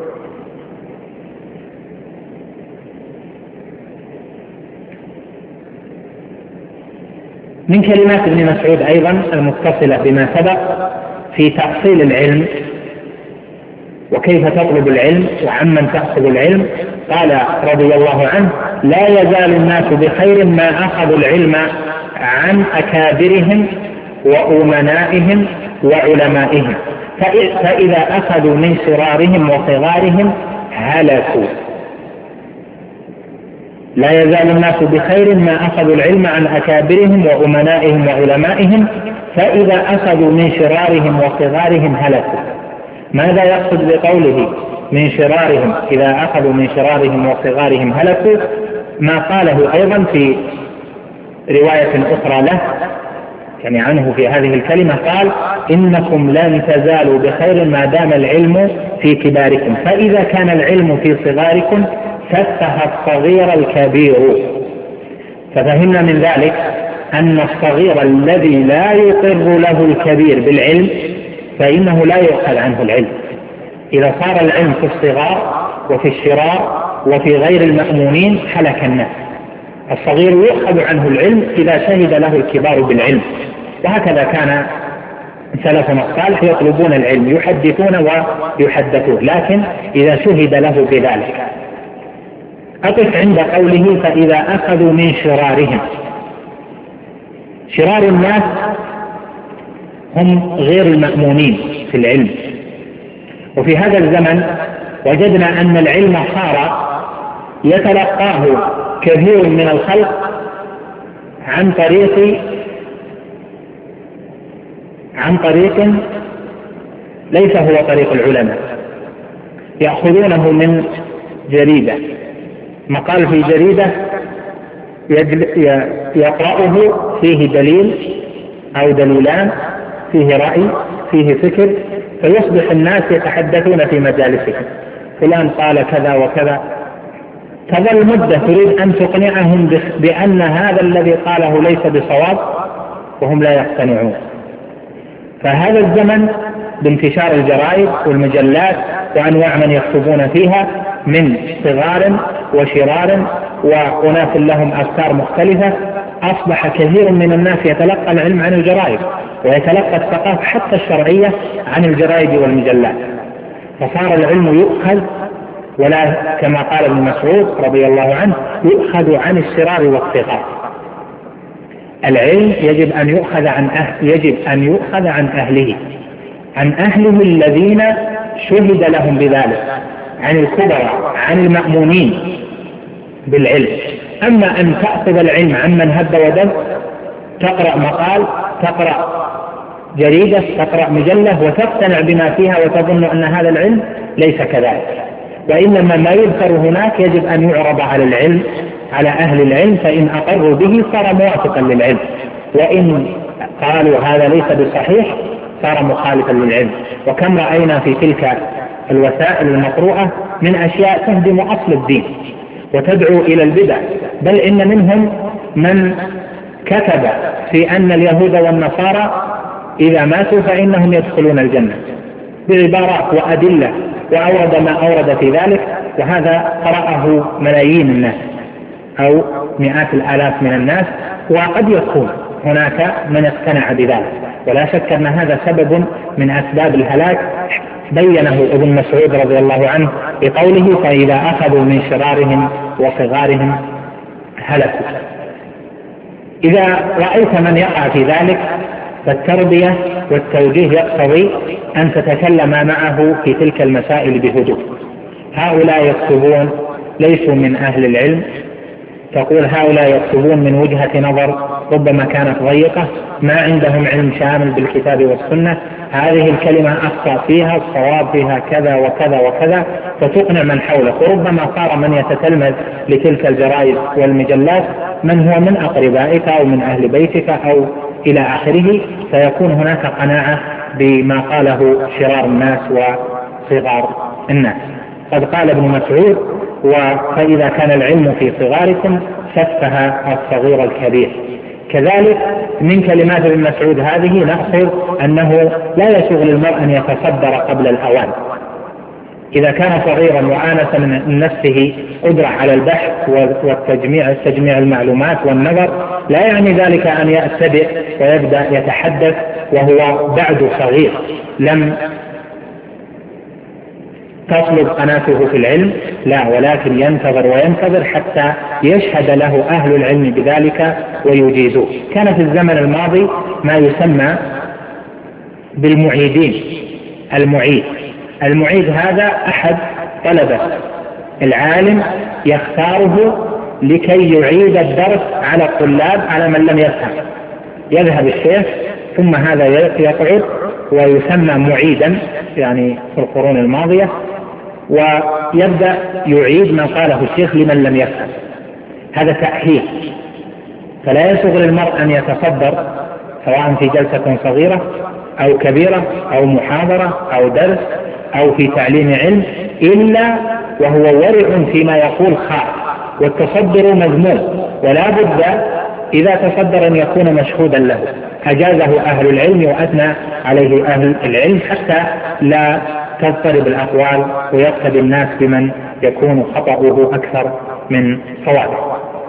من كلمات ابن مسعود أيضا المتصلة بما سبق في تأصيل العلم وكيف تطلب العلم وعمن تأخذ العلم، قال رضي الله عنه: لا يزال الناس بخير ما أخذوا العلم عن أكابرهم وأمنائهم وعلمائهم، فإذا أخذوا من شرارهم وصغارهم هلكوا. لا يزال الناس بخير ما أخذوا العلم عن أكابرهم وأمنائهم وعلمائهم، فإذا أخذوا من شرارهم وصغارهم هلكوا. ماذا يقصد بقوله من شرارهم؟ إذا أخذوا من شرارهم وصغارهم هلكوا، ما قاله أيضا في رواية أخرى له يعني عنه في هذه الكلمة قال إنكم لن تزالوا بخير ما دام العلم في كباركم، فإذا كان العلم في صغاركم ففه الصغير الكبير. ففهمنا من ذلك أن الصغير الذي لا يقر له الكبير بالعلم فإنه لا يؤخذ عنه العلم. إذا صار العلم في الصغار وفي الشرار وفي غير المأمونين هلك الناس. الصغير يؤخذ عنه العلم إذا شهد له الكبار بالعلم، وهكذا كان سلفنا الصالح يطلبون العلم، يحدثون ويحدثون، لكن إذا شهد له بذلك. أقف عند قوله فإذا أخذوا من شرارهم. شرار الناس هم غير المأمونين في العلم. وفي هذا الزمن وجدنا أن العلم صار يتلقاه كثير من الخلق عن طريق ليس هو طريق العلماء. يأخذونه من جريدة، مقال في جريدة يقرأه فيه دليل أو دليلان، فيه رأي، فيه فكر، فيصبح الناس يتحدثون في مجالسهم فلان قال كذا وكذا. تظل مدة تريد أن تقنعهم بأن هذا الذي قاله ليس بصواب وهم لا يقتنعون. فهذا الزمن بانتشار الجرائد والمجلات وأنواع من يكتبون فيها من صغار وشرار وأناس لهم أفكار مختلفة، أصبح كثير من الناس يتلقى العلم عن الجرائد ويتلقى الثقافة حتى الشرعية عن الجرائد والمجلات، فصار العلم يؤخذ ولا كما قال ابن مسعود رضي الله عنه يؤخذ عن الشرار والصغار. العلم يجب أن يؤخذ عن أهله، عن أهله الذين شهد لهم بذلك، عن الكبراء، عن المأمونين بالعلم. أما أن تأخذ العلم عمن هب ودب، تقرأ مقال، تقرأ جريدة، تقرأ مجلة وتقتنع بما فيها وتظن أن هذا العلم ليس كذلك. وإنما ما يذكر هناك يجب أن يعرض على العلم، على أهل العلم، فإن أقروا به صار موافقا للعلم، وإن قالوا هذا ليس بصحيح صار مخالفا للعلم. وكم رأينا في تلك الوسائل المقروءة من أشياء تهدم أصل الدين وتدعو إلى البدع، بل إن منهم من كتب في أن اليهود والنصارى إذا ماتوا فإنهم يدخلون الجنة بعبارات وأدلة، وأورد ما أورد في ذلك، وهذا قرأه ملايين الناس أو مئات الآلاف من الناس، وقد يكون هناك من اقتنع بذلك، ولا شك أن هذا سبب من أسباب الهلاك بينه ابن مسعود رضي الله عنه بقوله فإذا أخذوا من شرارهم وصغارهم هلكوا. إذا رأيت من يقع في ذلك فالتربية والتوجيه يقتضي أن تتكلم معه في تلك المسائل بهدوء. هؤلاء يكتبون ليسوا من أهل العلم، تقول هؤلاء يكتبون من وجهة نظر ربما كانت ضيقة، ما عندهم علم شامل بالكتاب والسنة، هذه الكلمة أخطأ فيها، الصواب فيها كذا وكذا وكذا، فتقنع من حولك. وربما صار من يتتلمذ لتلك الجرائد والمجلات من هو من أقربائك أو من أهل بيتك أو إلى آخره، فيكون هناك قناعة بما قاله شرار الناس وصغار الناس. قد قال ابن مسعود فإذا كان العلم في صغاركم ففه الصغير الكبير. كذلك من كلمات ابن مسعود هذه نأخذ أنه لا يشغل المرء أن يتصدر قبل الأوان. إذا كان صغيرا وآنس من نفسه قدرة على البحث والتجميع المعلومات والنظر، لا يعني ذلك أن يبتدئ ويبدأ يتحدث وهو بعد صغير لم تصلب قناته في العلم، لا، ولكن ينتظر وينتظر حتى يشهد له أهل العلم بذلك ويجيزوه. كان في الزمن الماضي ما يسمى بالمعيدين. المعيد هذا أحد طلبة العالم يختاره لكي يعيد الدرس على الطلاب على من لم يفهم. يذهب الشيخ ثم هذا يقعد ويسمى معيدا يعني في القرون الماضية، ويبدأ يعيد ما قاله الشيخ لمن لم يفهم. هذا تأهيل. فلا يشغل المرء أن يتصدر سواء في جلسة صغيرة أو كبيرة أو محاضرة أو درس أو في تعليم علم، إلا وهو ورع فيما يقول خاف، والتصدر مذموم، ولا بد إذا تصدر أن يكون مشهودا له، أجازه أهل العلم وأثنى عليه أهل العلم، حتى لا تضطرب الأقوال ويقتدي الناس بمن يكون خطأه أكثر من صوابه.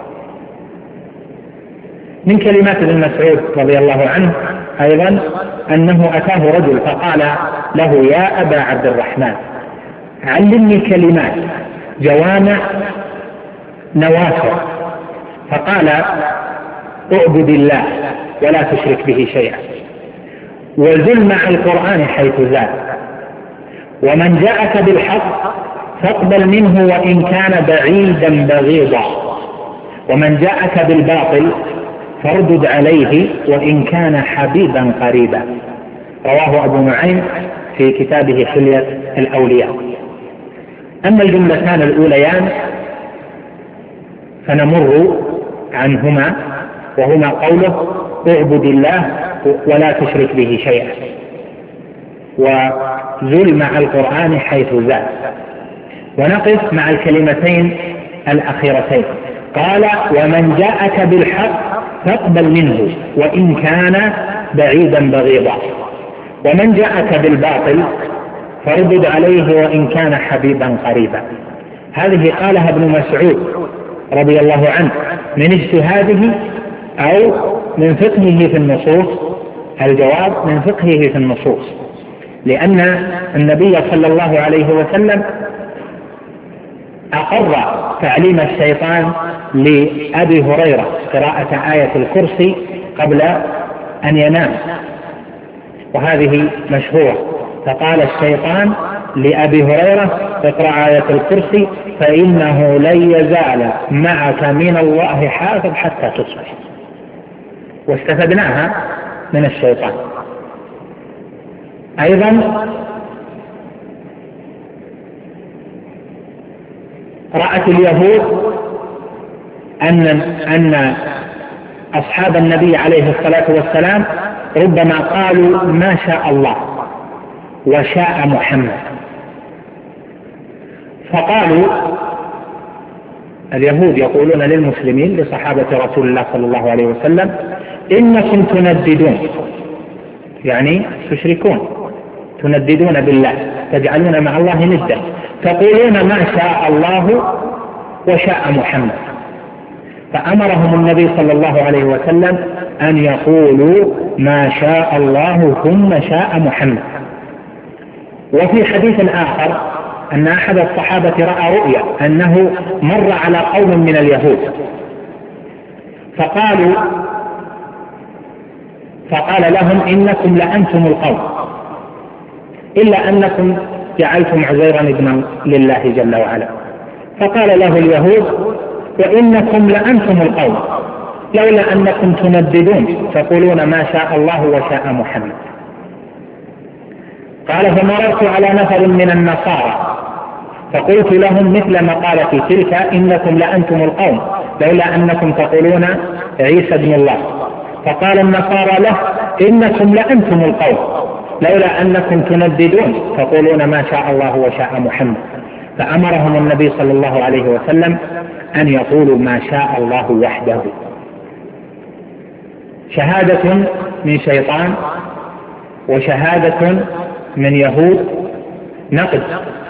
من كلمات ابن مسعود رضي الله عنه أيضا أنه أتاه رجل فقال له: يا أبا عبد الرحمن، علمني كلمات جوامع نوافع. فقال: اعبد الله ولا تشرك به شيئا، وزل مع القرآن حيث زال، ومن جاءك بالحق فاقبل منه وإن كان بعيدا بغيضا، ومن جاءك بالباطل فاردد عليه وإن كان حبيبا قريبا. رواه أبو نعيم في كتابه حلية الأولياء. أما الجملتان الأوليان فنمر عنهما، وهما قوله: اعبد الله ولا تشرك به شيئا، وزل مع القرآن حيث زال. ونقف مع الكلمتين الأخيرتين. قال: ومن جاءك بالحق فاقبل منه وإن كان بعيدا بغيضا، ومن جاءك بالباطل فاردد عليه وإن كان حبيبا قريبا. هذه قالها ابن مسعود رضي الله عنه من اجتهاده أو من فقهه في النصوص؟ الجواب: من فقهه في النصوص، لأن النبي صلى الله عليه وسلم أقر تعليم الشيطان لأبي هريرة قراءة آية الكرسي قبل أن ينام، وهذه مشهورة. فقال الشيطان لأبي هريرة: اقرأ آية الكرسي فإنه لن يزال معك من الله حافظ حتى تصبح. واستفدناها من الشيطان. أيضا رأت اليهود أن أصحاب النبي عليه الصلاة والسلام ربما قالوا ما شاء الله وشاء محمد، فقالوا اليهود يقولون للمسلمين لصحابة رسول الله صلى الله عليه وسلم: إنكم تنددون، يعني تشركون، تنددون بالله، تجعلون مع الله ندا، تقولون ما شاء الله وشاء محمد. فأمرهم النبي صلى الله عليه وسلم أن يقولوا ما شاء الله ثم شاء محمد. وفي حديث آخر أن أحد الصحابة رأى رؤيا أنه مر على قوم من اليهود فقال لهم: إنكم لأنتم القوم، إلا أنكم جعلتم عزيرا ابنا لله جل وعلا. فقال له اليهود: وإنكم لأنتم القوم، لولا أنكم تنددون تقولون ما شاء الله وشاء محمد. قال: فمررت على نفر من النصارى فقلت لهم مثل مقالتي تلك: إنكم لأنتم القوم، لولا أنكم تقولون عيسى ابن الله. فقال النصارى له: إنكم لأنتم القوم، لولا أنكم تنددون تقولون ما شاء الله وشاء محمد. فأمرهم النبي صلى الله عليه وسلم أن يقولوا ما شاء الله وحده. شهادة من شيطان وشهادة من يهود، نقد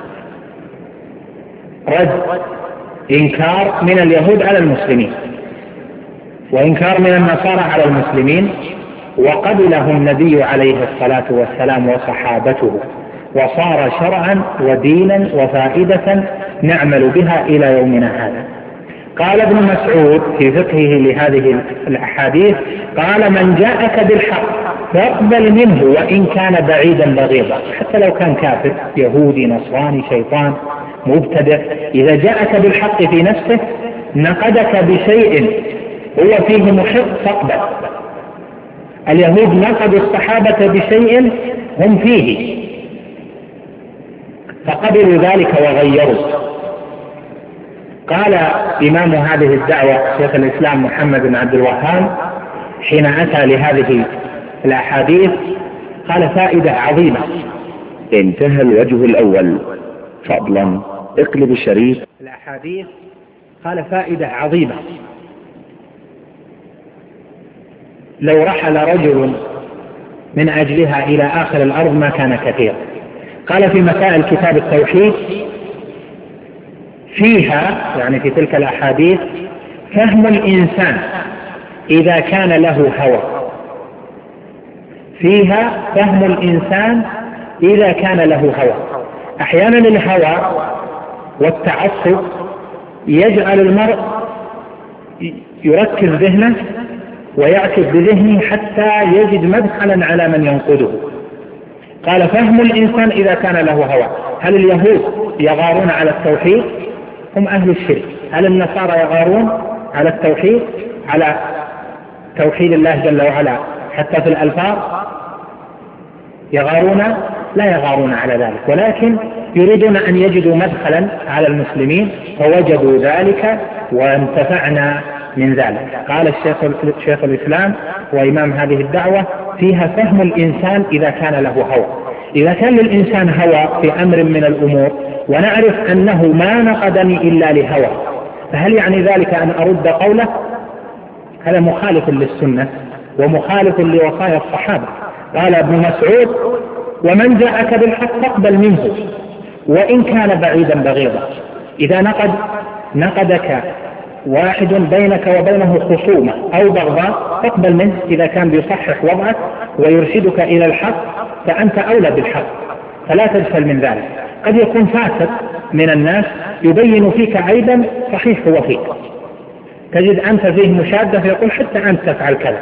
رد إنكار من اليهود على المسلمين وإنكار من النصارى على المسلمين، وقبله النبي عليه الصلاة والسلام وصحابته، وصار شرعا ودينا وفائدة نعمل بها إلى يومنا هذا. قال ابن مسعود في فقهه لهذه الأحاديث: قال: من جاءك بالحق فاقبل منه وإن كان بعيدا بغيضا، حتى لو كان كافر يهودي نصراني شيطان مبتدع، إذا جاءك بالحق في نفسه نقدك بشيء هو فيه محق فاقبل. اليهود نقدوا الصحابة بشيء هم فيه فقبلوا ذلك وغيروا. قال إمام هذه الدعوة شيخ الإسلام محمد بن عبد الوهاب حين أتى لهذه الأحاديث قال فائدة عظيمة. انتهى الوجه الأول. فضلا اقلب الشريط. الأحاديث قال فائدة عظيمة. لو رحل رجل من أجلها إلى آخر الأرض ما كان كثيرا. قال في مسائل كتاب التوحيد فيها، يعني في تلك الأحاديث، فهم الإنسان إذا كان له هوى. فيها فهم الإنسان إذا كان له هوى. أحيانا الهوى والتعصب يجعل المرء يركز ذهنه ويعكس بذهنه حتى يجد مدخلا على من ينقده. قال فهم الإنسان إذا كان له هوى. هل اليهود يغارون على التوحيد؟ هم أهل الشرك. هل النصارى يغارون على التوحيد، على توحيد الله جل وعلا حتى في الألفاظ؟ يغارون؟ لا يغارون على ذلك، ولكن يريدون أن يجدوا مدخلا على المسلمين، فوجدوا ذلك وانتفعنا من ذلك. قال الشيخ الإسلام وإمام هذه الدعوة فيها فهم الإنسان إذا كان له هوى. إذا كان للإنسان هوى في أمر من الأمور ونعرف أنه ما نقدني إلا لهوى، فهل يعني ذلك أن أرد قوله؟ هذا مخالف للسنة ومخالف لوصايا الصحابة. قال ابن مسعود ومن جاءك بالحق فاقبل منه وإن كان بعيدا بغيضا. إذا نقدك واحد بينك وبينه خصومة أو بغضاء فاقبل منه إذا كان بيصحح وضعك ويرشدك إلى الحق، فأنت أولى بالحق، فلا تجفل من ذلك. قد يكون فاسد من الناس يبين فيك عيبا صحيح هو فيك، تجد أنت فيه مشادة فيقول حتى أنت تفعل كذا،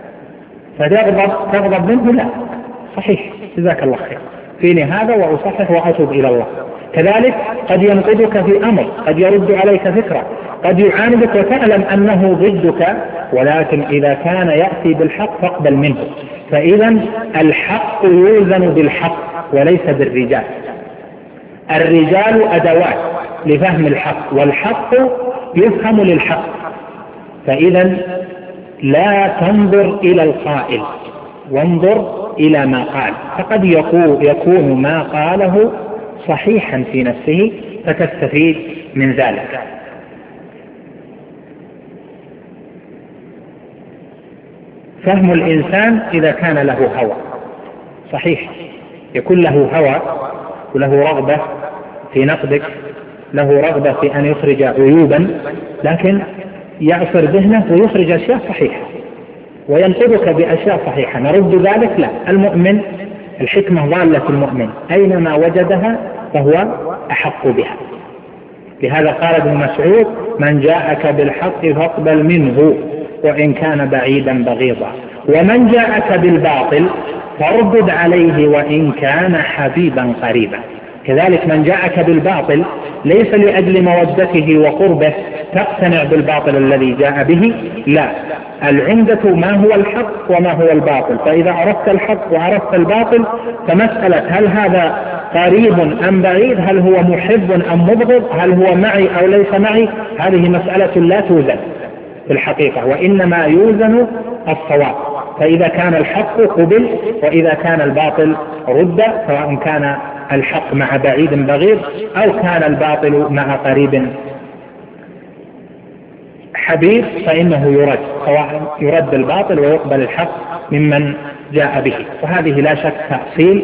فتغضب منه؟ لا، صحيح، جزاك الله خير، فيني هذا وأصحح وأتوب إلى الله. كذلك قد ينقدك في أمر، قد يرد عليك فكرة، قد يعاندك وتعلم أنه ضدك، ولكن إذا كان يأتي بالحق فاقبل منه. فإذا الحق يوزن بالحق وليس بالرجال. الرجال أدوات لفهم الحق، والحق يفهم للحق. فإذا لا تنظر إلى القائل، وانظر إلى ما قال، فقد يكون ما قاله صحيحا في نفسه فتستفيد من ذلك. فهم الإنسان إذا كان له هوى. صحيح يكون له هوى وله رغبة في نقدك، له رغبة في أن يخرج عيوبا، لكن يعصر ذهنه ويخرج أشياء صحيحة وينقدك بأشياء صحيحة. نرد ذلك؟ لا. المؤمن الحكمة ضالة المؤمن، أينما وجدها فهو أحق بها. لهذا قال ابن مسعود من جاءك بالحق فاقبل منه وإن كان بعيدا بغيضا، ومن جاءك بالباطل فاردد عليه وإن كان حبيبا قريبا. كذلك من جاءك بالباطل ليس لأجل مودته وقربه تقتنع بالباطل الذي جاء به، لا، العمدة ما هو الحق وما هو الباطل. فإذا عرفت الحق وعرفت الباطل فمسألة هل هذا قريب أم بعيد، هل هو محب أم مبغض، هل هو معي أو ليس معي، هذه مسألة لا توزن في الحقيقة، وإنما يوزن الصواب. فإذا كان الحق قبل وإذا كان الباطل رد، سواء كان الحق مع بعيد بغيض أو كان الباطل مع قريب حبيب فإنه يرد، سواء يرد الباطل ويقبل الحق ممن جاء به. وهذه لا شك تأصيل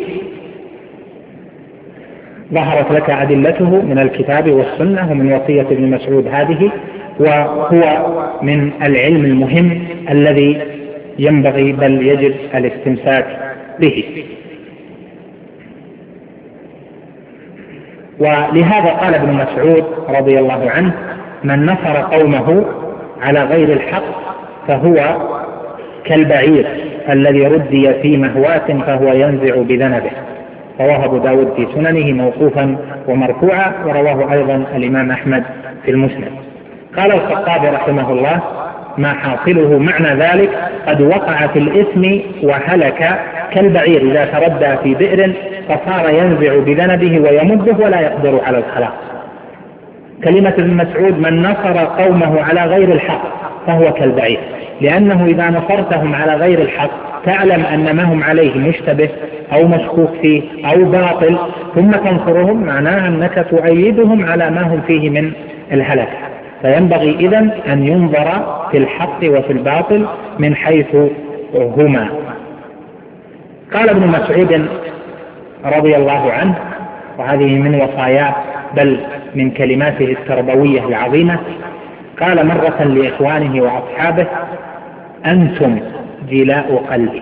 ظهرت لك أدلته من الكتاب والسنة ومن وصية ابن مسعود هذه، وهو من العلم المهم الذي ينبغي بل يجب الاستمساك به. ولهذا قال ابن مسعود رضي الله عنه من نصر قومه على غير الحق فهو كالبعير الذي ردي في مهواة فهو ينزع بذنبه. رواه أبو داود في سننه موقوفا ومرفوعا، ورواه أيضا الإمام أحمد في المسند. قال الخطابي رحمه الله ما حاصله معنى ذلك قد وقع في الإثم وهلك كالبعير إذا تردى في بئر فصار ينزع بذنبه ويمده ولا يقدر على الخلاص. كلمة ابن مسعود من نصر قومه على غير الحق فهو كالبعير، لأنه إذا نصرتهم على غير الحق تعلم أن ما هم عليه مشتبه أو مشكوك فيه أو باطل ثم تنصرهم، معناها أنك تؤيدهم على ما هم فيه من الهلك. فينبغي إذن أن ينظر في الحق وفي الباطل من حيث هما. قال ابن مسعود رضي الله عنه، وهذه من وصاياه بل من كلماته التربوية العظيمة، قال مرة لإخوانه وأصحابه: أنتم جلاء قلبي،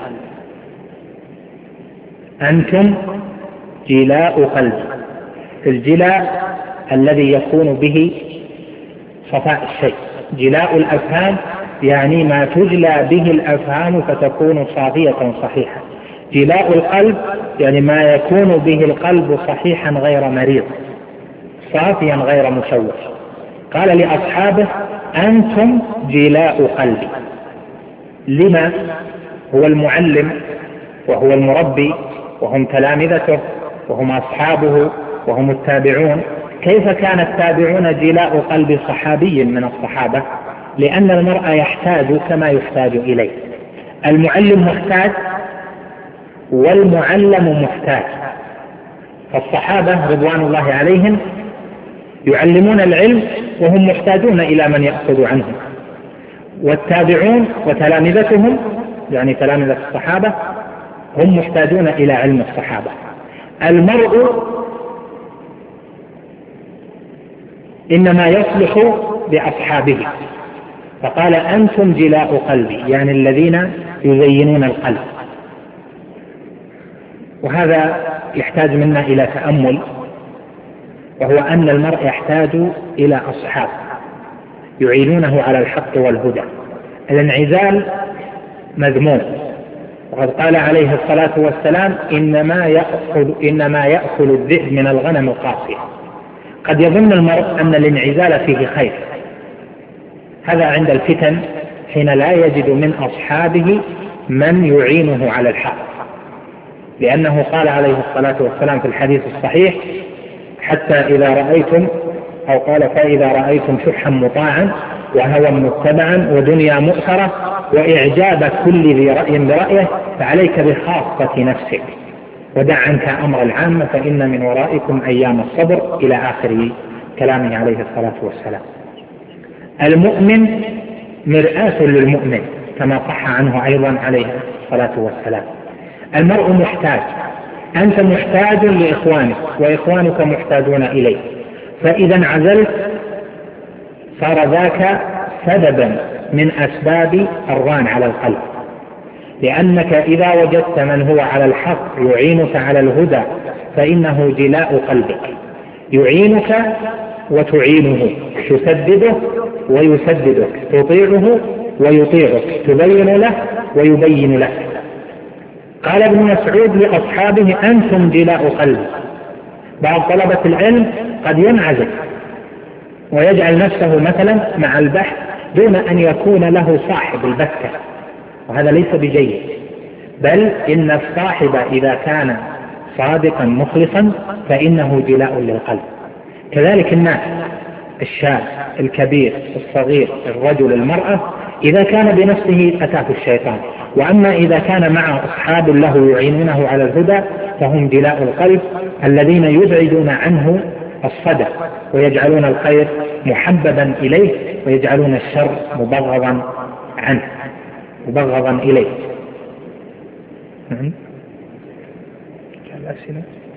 أنتم جلاء قلبي. الجلاء الذي يكون به صفاء الشيء، جلاء الأفهام يعني ما تجلى به الأفهام فتكون صافية صحيحة. جلاء القلب يعني ما يكون به القلب صحيحا غير مريض، صافيا غير مشوش. قال لأصحابه: أنتم جلاء قلبي. لما؟ هو المعلم وهو المربي وهم تلامذته وهم أصحابه وهم التابعون. كيف كان التابعون جلاء قلب صحابي من الصحابة؟ لأن المرء يحتاج كما يحتاج إليه. المعلم محتاج والمعلم محتاج. فالصحابة رضوان الله عليهم يعلمون العلم وهم محتاجون إلى من يأخذ عنهم، والتابعون وتلامذتهم يعني تلامذة الصحابة هم محتاجون إلى علم الصحابة. المرء إنما يصلح بأصحابه، فقال: أنتم جلاء قلبي، يعني الذين يزينون القلب. وهذا يحتاج منا إلى تأمل، وهو أن المرء يحتاج إلى أصحاب يعينونه على الحق والهدى. الانعزال مذموم، وقد قال عليه الصلاة والسلام: إنما يأكل الذئب من الغنم القاصية. قد يظن المرء أن الانعزال فيه خير، هذا عند الفتن حين لا يجد من أصحابه من يعينه على الحق، لأنه قال عليه الصلاة والسلام في الحديث الصحيح: حتى إذا رأيتم، أو قال: فإذا رأيتم شحا مطاعا وهوى متبعا ودنيا مؤثرة وإعجاب كل ذي رأي برأيه فعليك بخاصة نفسك ودع عنك أمر العامة فإن من ورائكم أيام الصبر، إلى آخر كلامه عليه الصلاة والسلام. المؤمن مرآة للمؤمن كما صح عنه أيضا عليه الصلاة والسلام. المرء محتاج، أنت محتاج لإخوانك وإخوانك محتاجون إليك، فإذا انعزلت صار ذاك سببا من أسباب الران على القلب، لأنك إذا وجدت من هو على الحق يعينك على الهدى فإنه جلاء قلبك، يعينك وتعينه، تسدده ويسددك، تطيعه ويطيعك، تبين له ويبين لك. قال ابن مسعود لأصحابه: أنتم جلاء قلبي. بعض طلبة العلم قد ينعزل ويجعل نفسه مثلا مع البحث دون أن يكون له صاحب البتة، وهذا ليس بجيد، بل إن الصاحب إذا كان صادقا مخلصا فإنه جلاء للقلب. كذلك الناس، الشاب، الكبير، الصغير، الرجل، المرأة، إذا كان بنفسه أتاه الشيطان، وأما إذا كان مع أصحاب له يعينونه على الهدى فهم جلاء القلب الذين يبعدون عنه الصدى ويجعلون الخير محببا إليه ويجعلون الشر مبغضا عنه، مبغضا إليه. الأسئلة.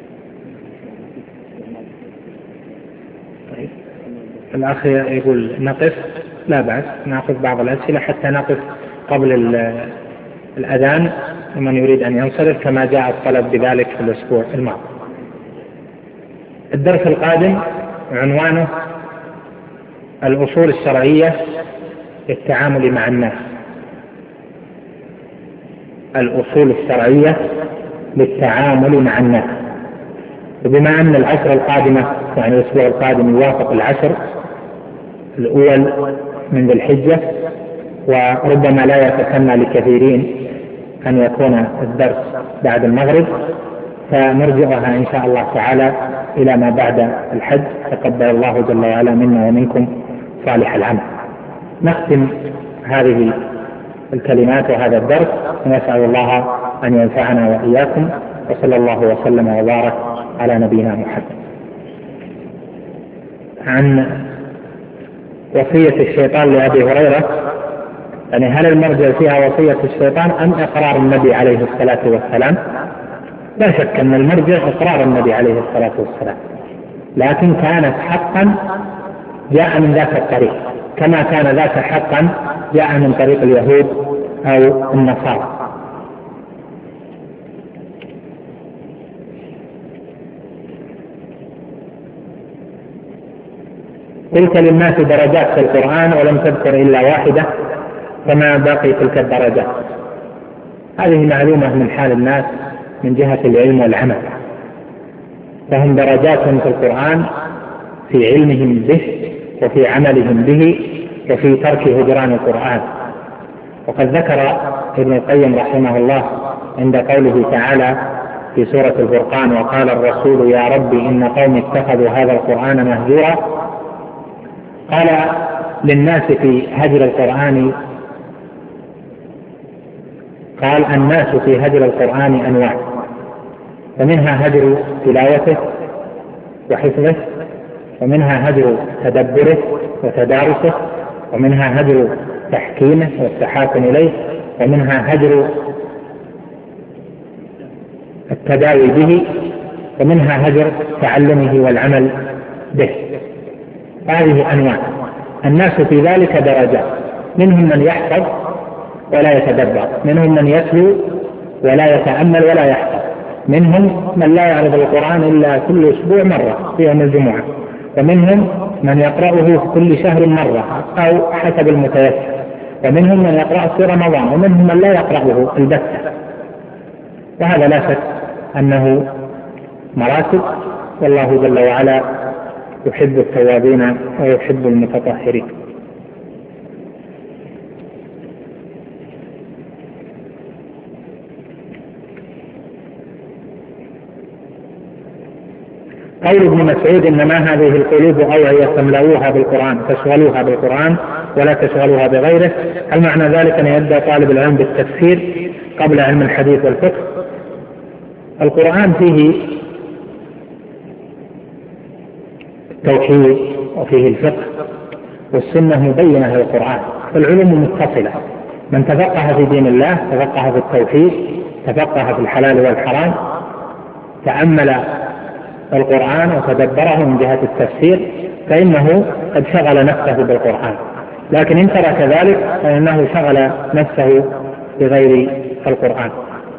طيب الأخ يقول نقف، لا بأس نأخذ بعض الأسئلة حتى نقف قبل الأذان ومن يريد أن ينصرف كما جاء الطلب بذلك في الأسبوع الماضي. الدرس القادم عنوانه الأصول الشرعية للتعامل مع الناس. الأصول الشرعية للتعامل مع الناس. وبما أن العشر القادمة يعني الأسبوع القادم يوافق العشر الأول من ذي الحجة، وربما لا يتسنى لكثيرين أن يكون الدرس بعد المغرب، فنرجعها إن شاء الله تعالى إلى ما بعد الحج. تقبل الله جل وعلا منا ومنكم صالح العمل. نختم هذه الكلمات وهذا الدرس ونسأل الله أن ينفعنا وإياكم، وصلى الله وسلم وبارك على نبينا محمد. عن وصية الشيطان لأبي هريرة، يعني هل المرجع فيها وصية الشيطان أم إقرار النبي عليه الصلاة والسلام؟ لا شك أن المرجع إقرار النبي عليه الصلاة والسلام، لكن كانت حقا جاء من ذاك الطريق، كما كان ذاك حقا جاء من طريق اليهود أو النصارى. قلت للناس درجات في القرآن ولم تذكر إلا واحدة، فما باقي تلك الدرجات؟ هذه معلومة من حال الناس من جهة العلم والعمل، فهم درجات في القرآن في علمهم به وفي عملهم به وفي ترك هجران القرآن. وقد ذكر ابن القيم رحمه الله عند قوله تعالى في سورة الفرقان: وقال الرسول يا رب إن قوم اتخذوا هذا القرآن مهجورا. قال للناس في هجر القرآن، قال الناس في هجر القرآن أنواع، فمنها هجر تلاوته وحفظه، ومنها هجر تدبره وتدارسه، ومنها هجر تحكيمه والتحاكم إليه، ومنها هجر التداوي به، ومنها هجر تعلمه والعمل به. هذه أنواع. الناس في ذلك درجات، منهم من يحفظ ولا يتدبر، منهم من يتلو ولا يتأمل ولا يحفظ، منهم من لا يعرف القرآن إلا كل أسبوع مرة في يوم الجمعة، ومنهم من يقرأه في كل شهر مرة أو حسب المتيسر، ومنهم من يقرأ في رمضان، ومنهم من لا يقرأه البتة. وهذا لا شك أنه مراتب، والله جل وعلا يحب التوابين ويحب المتطهرين. قول ابن مسعود إنما هذه القلوب أوعية تملؤوها بالقرآن تشغلوها بالقرآن ولا تشغلوها بغيره، هل معنى ذلك أن يبدأ طالب العلم بالتفسير قبل علم الحديث والفقه؟ القرآن فيه التوحيد وفيه الفقه، والسنة مبينة للقرآن، فالعلوم متصلة. من تفقه في دين الله تفقه في التوحيد، تفقه في الحلال والحرام، تأمل القرآن وتدبره من جهة التفسير، فإنه قد شغل نفسه بالقرآن. لكن إن ترك ذلك فإنه شغل نفسه بغير القرآن.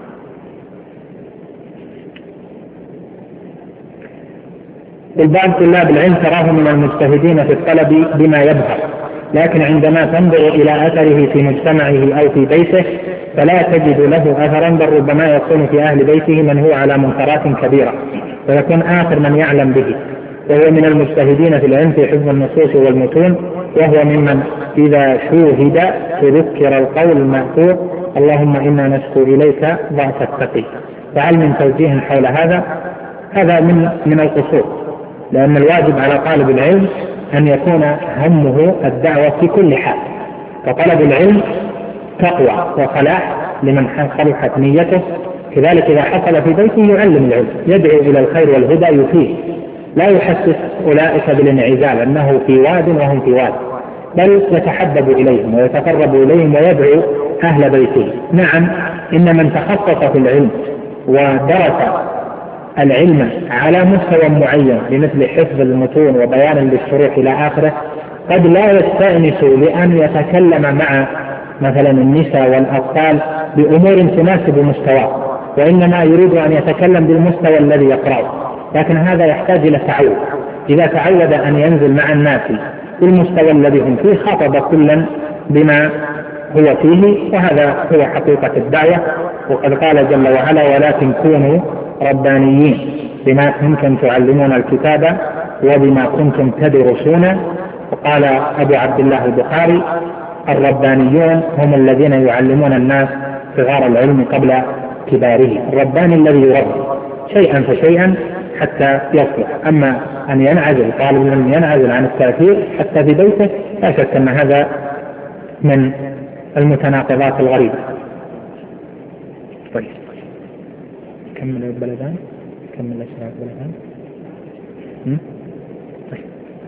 بعض طلاب العلم تراه من المجتهدين في الطلب بما يظهر، لكن عندما تنظر إلى أثره في مجتمعه أو في بيته فلا تجد له أثرا، بل ربما يكون في أهل بيته من هو على منكرات كبيرة ويكون آخر من يعلم به، وهو من المجتهدين في العلم في حفظ النصوص والمتون، وهو ممن إذا شوهد تذكر القول المأثور اللهم إنا نشكو إليك ضعف التقي. فهل من توجيه حول هذا؟ هذا من القصور، لأن الواجب على طالب العلم أن يكون همه الدعوة في كل حال، فطلب العلم تقوى وصلاح لمن صلحت نيته. كذلك إذا حصل في بيته يعلم العلم، يدعو إلى الخير والهدى، يفيد، لا يحسس أولئك بالانعزال أنه في واد وهم في واد، بل يتحبب إليهم ويتقرب إليهم ويدعو أهل بيته. نعم، إن من تخصص في العلم ودرس العلم على مستوى معين بمثل حفظ المتون وبيان للشروح إلى آخره قد لا يستأنس لأن يتكلم مع مثلا النساء والأطفال بأمور تناسب مستواه، وإنما يريد أن يتكلم بالمستوى الذي يقرأه، لكن هذا يحتاج إلى تعود. إذا تعود أن ينزل مع الناس بالمستوى الذي هم فيه خاطب كلا بما هو فيه، وهذا هو حقيقة الدعوة. وقد قال جل وعلا ولكن كونوا ربانيين بما كنتم تعلمون الكتاب وبما كنتم تدرسون. وقال أبو عبد الله البخاري الربانيون هم الذين يعلمون الناس صغار العلم قبل كباره. الرباني الذي يربي شيئا فشيئا حتى يصلح. أما أن ينعزل طالب العلم ينعزل عن التأثير حتى في بيته، لا شك أن هذا من المتناقضات الغريبة. كمل البلدان، كمل أسماء البلدان. طيب.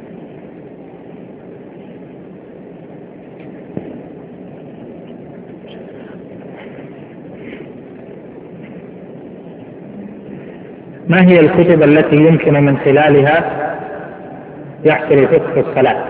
ما هي الكتب التي يمكن من خلالها يحصل فقه الصلاة؟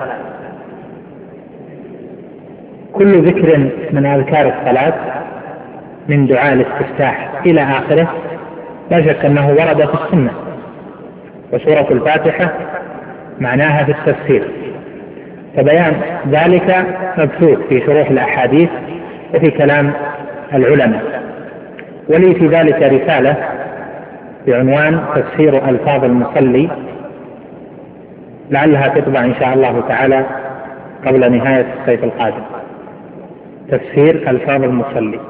كل ذكر من أذكار الصلاة من دعاء الاستفتاح إلى آخره لا شك أنه ورد في السنة، وسورة الفاتحة معناها في التفسير، فبيان ذلك مبثوث في شروح الأحاديث وفي كلام العلماء. ولي في ذلك رسالة بعنوان تفسير ألفاظ المصلي، لعلها تطبع إن شاء الله تعالى قبل نهاية الصيف القادم. تفسير ألفاظ المصلي.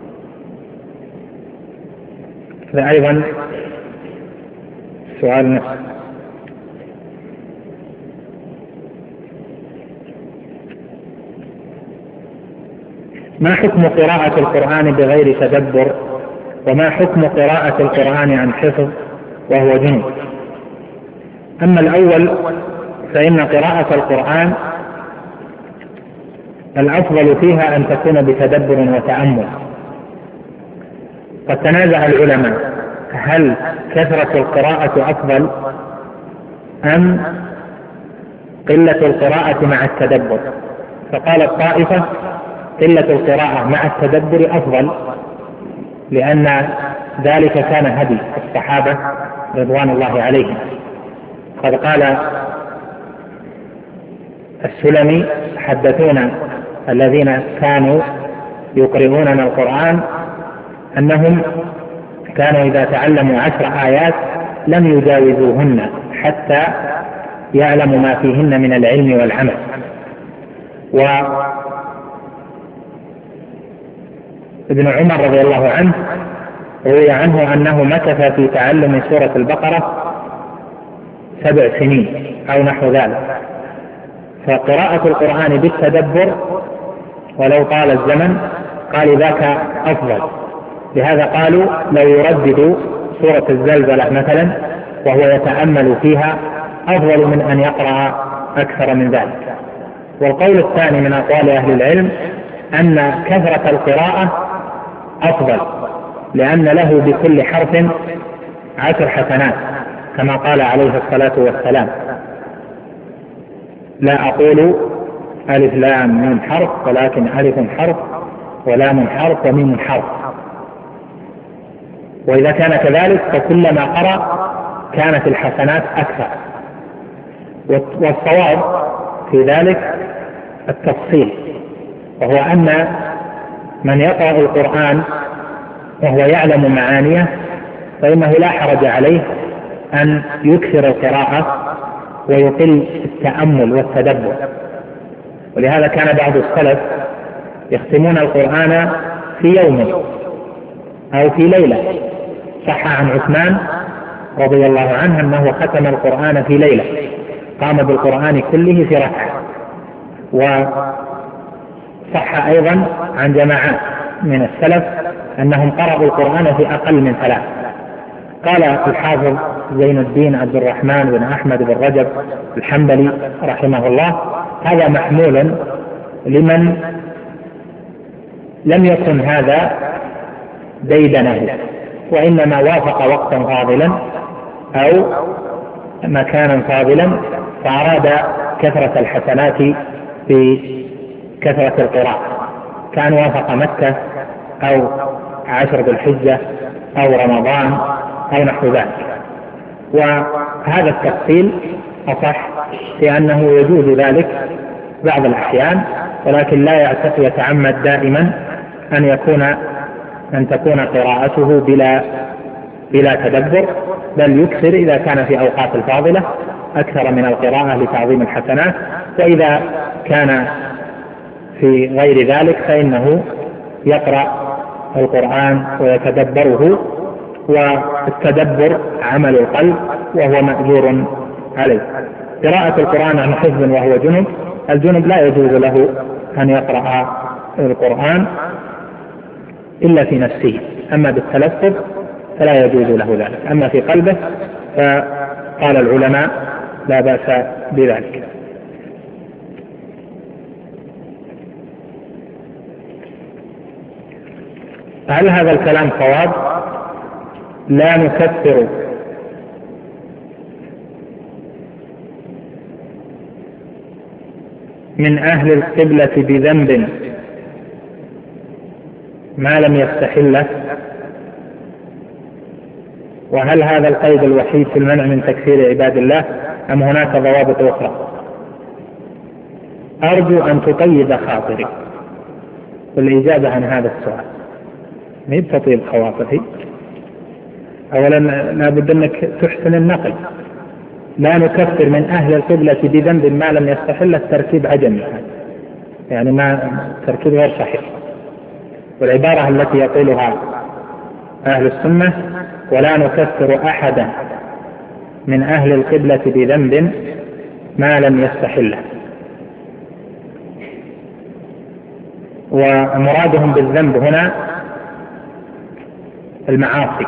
أيضا سؤال نفس. ما حكم قراءة القرآن بغير تدبر؟ وما حكم قراءة القرآن عن حفظ وهو جنب؟ أما الأول فإن قراءة القرآن الأفضل فيها أن تكون بتدبر وتأمل. قد تنازع العلماء هل كثرة القراءة أفضل أم قلة القراءة مع التدبر، فقال الطائفة قلة القراءة مع التدبر أفضل، لأن ذلك كان هدي الصحابة رضوان الله عليهم. قد قال السلمي حدثونا الذين كانوا يقرؤوننا القرآن أنهم كانوا إذا تعلموا 10 آيات لم يجاوزوهن حتى يعلموا ما فيهن من العلم والعمل. وابن عمر رضي الله عنه روي عنه أنه مكث في تعلم سورة البقرة 7 سنين أو نحو ذلك. فقراءة القرآن بالتدبر ولو طال الزمن قال ذاك أفضل. لهذا قالوا لو يردد سورة الزلزلة مثلا وهو يتأمل فيها أفضل من أن يقرأ أكثر من ذلك. والقول الثاني من أقوال أهل العلم أن كثرة القراءة أفضل، لأن له بكل حرف 10 حسنات كما قال عليه الصلاة والسلام: لا أقول ألف لام ميم حرف ولكن ألف حرف ولام حرف وميم حرف. وإذا كان كذلك فكلما قرأ كانت الحسنات أكثر. والصواب في ذلك التفصيل، وهو أن من يقرأ القرآن وهو يعلم معانيه فإنه لا حرج عليه أن يكثر القراءة ويقل التأمل والتدبر. ولهذا كان بعض السلف يختمون القرآن في يوم أو في ليلة. صح عن عثمان رضي الله عنه أنه ختم القرآن في ليلة، قام بالقرآن كله في ركعة. وصح أيضا عن جماعات من السلف أنهم قرأوا القرآن في أقل من 3. قال الحافظ زين الدين عبد الرحمن بن أحمد بن رجب الحنبلي رحمه الله: هذا محمول لمن لم يكن هذا ديدنه، وإنما وافق وقتا فاضلا أو مكانا فاضلا فأراد كثرة الحسنات في كثرة القراءة، كان وافق مكة أو 10 ذي الحجة أو رمضان أو نحو ذلك. وهذا التفصيل أصح لأنه يجوز ذلك بعض الأحيان، ولكن لا يتعمد دائما أن تكون قراءته بلا تدبر، بل يكثر إذا كان في أوقات الفاضلة أكثر من القراءة لتعظيم الحسنات، وإذا كان في غير ذلك فإنه يقرأ القرآن ويتدبره، والتدبر عمل القلب وهو مأجور عليه. قراءة القرآن عن حفظ وهو جنب، الجنب لا يجوز له أن يقرأ القرآن إلا في نفسه، أما بالتلفظ فلا يجوز له ذلك. أما في قلبه فقال العلماء لا بأس بذلك. هل هذا الكلام صواب؟ لا نكفر من أهل القبلة بذنب ما لم يستحله، وهل هذا القيد الوحيد في المنع من تكفير عباد الله أم هناك ضوابط أخرى؟ أرجو أن تطيب خاطري بالإجابة عن هذا السؤال. ما تطيب خواطري، أولا لا بد أنك تحسن النقل. لا نكفر من أهل القبلة بذنب ما لم يستحل، التركيب عجمي، يعني ما تركيب غير صحيح. والعبارة التي يقولها أهل السنة ولا نكفر أحدا من أهل القبلة بذنب ما لم يستحله، ومرادهم بالذنب هنا المعاصي،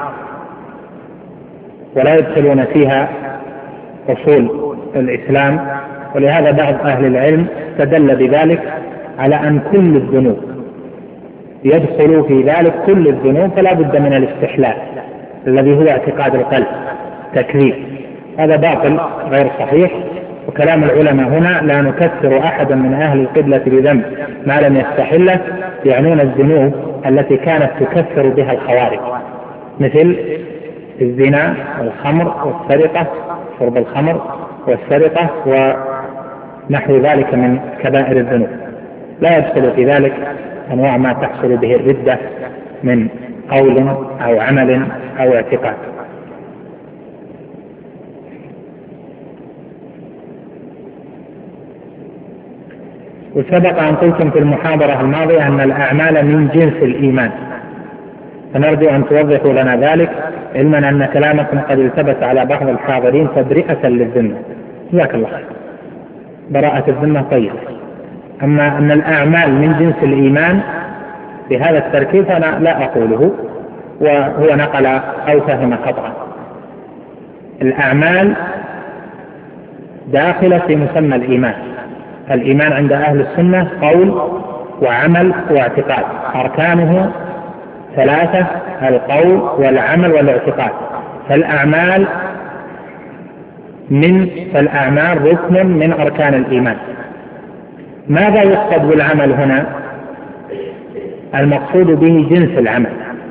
ولا يدخلون فيها أصول الإسلام. ولهذا بعض أهل العلم استدل بذلك على أن كل الذنوب يدخل في ذلك، كل الذنوب، فلا بد من الاستحلال الذي هو اعتقاد القلب تكذيب. هذا باطل غير صحيح. وكلام العلماء هنا لا نكفر أحدا من أهل القبلة بذنب ما لم يستحله، يعنون الذنوب التي كانت تكفر بها الخوارج، مثل الزنا والخمر والسرقة، شرب الخمر والسرقة ونحو ذلك من كبائر الذنوب. لا يدخل في ذلك أنواع ما تحصل به الردة من قول أو عمل أو اعتقاد. وسبق أن قلتم في المحاضرة الماضية أن الأعمال من جنس الإيمان، فنرجو أن توضحوا لنا ذلك، علما أن كلامكم قد التبس على بعض الحاضرين تبرئة للذمة. جزاك الله خير. براءة الذمة طيبة، أما أن الأعمال من جنس الإيمان بهذا التركيب أنا لا أقوله، وهو نقل أو فهم خطأ. الأعمال داخلة في مسمى الإيمان. الإيمان عند أهل السنة قول وعمل واعتقاد، أركانه ثلاثة: القول والعمل والاعتقاد. فالأعمال ركن من أركان الإيمان. ماذا يقصد بالعمل هنا؟ المقصود به جنس العمل.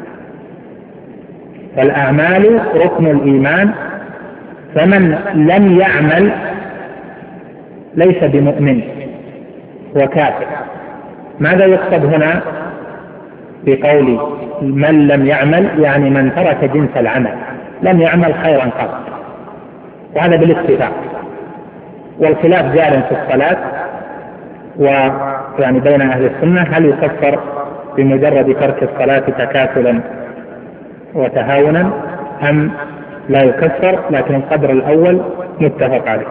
فالأعمال ركن الإيمان، فمن لم يعمل ليس بمؤمن وكافر. ماذا يقصد هنا بقول من لم يعمل؟ يعني من ترك جنس العمل، لم يعمل خيرا قط، وهذا بالاتفاق. والخلاف جار في الصلاة، ويعني بين أهل السنة هل يكفر بمجرد ترك الصلاة تكاسلا وتهاونا أم لا يكفر، لكن القدر الأول متفق عليه.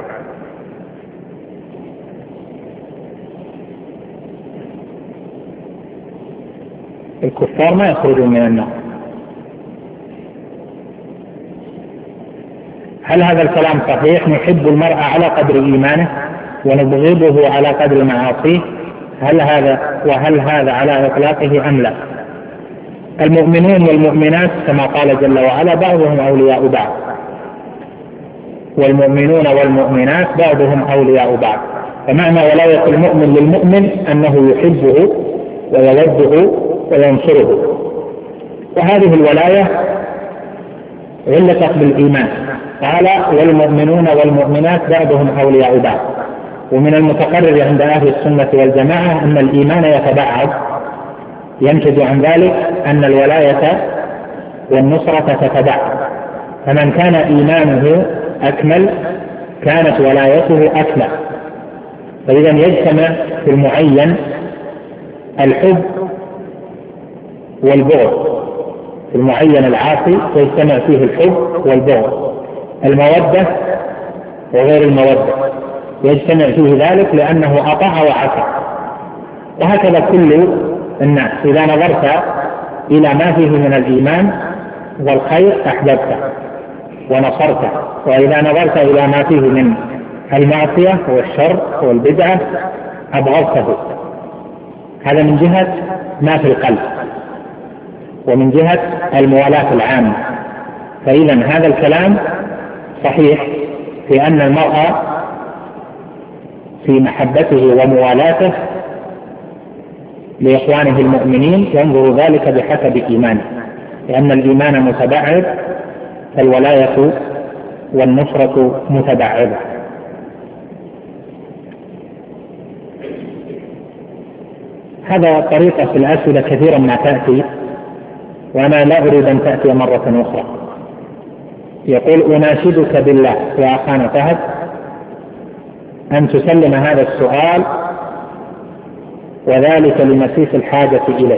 الكفار ما يخرجون من النار. هل هذا الكلام صحيح؟ نحب المرء على قدر إيمانه ونبغضه على قدر معاصيه، هل هذا على إطلاقه أم لا؟ المؤمنون والمؤمنات كما قال جل وعلا بعضهم أولياء بعض، والمؤمنون والمؤمنات بعضهم أولياء بعض. فمعنى ولاية المؤمن للمؤمن أنه يحبه ويوده وينصره، وهذه الولاية علقت بالإيمان. قال والمؤمنون والمؤمنات بعضهم أولياء بعض. ومن المتقرر عند أهل السنة والجماعة أن الإيمان يتبعض، ينتج عن ذلك أن الولاية والنصرة تتبعض. فمن كان إيمانه أكمل كانت ولايته أكمل. فإذا يجتمع في المعين الحب والبغض، في المعين العاصي يجتمع فيه الحب والبغض، المودة وغير المودة يجتمع فيه ذلك لأنه أطاع وعصى. وهكذا كل الناس. إذا نظرت إلى ما فيه من الإيمان والخير أحببته ونصرته، وإذا نظرت إلى ما فيه من المعصية والشر والبدعة أبغضته. هذا من جهة ما في القلب، ومن جهة الموالاة العامة. فإذا هذا الكلام صحيح في أن المرء في محبته وموالاته لإخوانه المؤمنين ينظر ذلك بحسب إيمانه، لأن الإيمان متبعد فالولاية والنصرة متبعدة. هذا طريقة في الأسئلة كثيرا ما تأتي، وأنا لا أريد أن تأتي مرة أخرى. يقول: أناشدك بالله يا أخانا فهد أن تسلم هذا السؤال، وذلك لمسيس الحاجة إليه،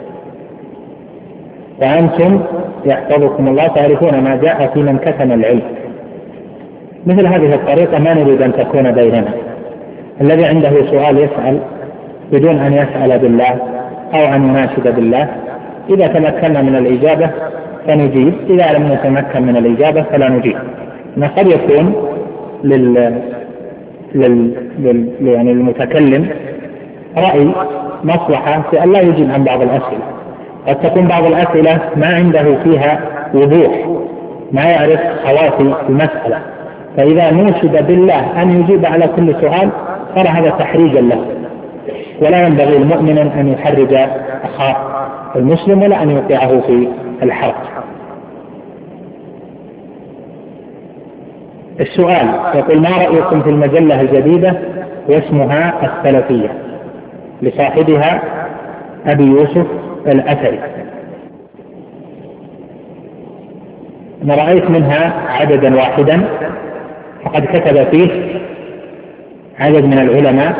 وأنتم يحفظكم الله تعرفون ما جاء في من كتم العلم. مثل هذه الطريقة ما نريد أن تكون بيننا. الذي عنده سؤال يسأل بدون أن يسأل بالله أو أن يناشد بالله. إذا تمكنا من الإجابة فنجيب، إذا لم نتمكن من الإجابة فلا نجيب. قد يكون يعني المتكلم رأي مصلحة في أن لا يجيب عن بعض الأسئلة. قد تكون بعض الأسئلة ما عنده فيها وضوح، ما يعرف خواتي المسألة، فإذا نوشد بالله أن يجيب على كل سؤال صار هذا تحريجا له. ولا ينبغي المؤمن أن يحرج أخاه المسلم ولا أن يوقعه في الحرج. السؤال يقول: ما رأيكم في المجلة الجديدة واسمها السلفية لصاحبها أبي يوسف الأثري؟ أنا رأيت منها عددا واحدا، فقد كتب فيه عدد من العلماء،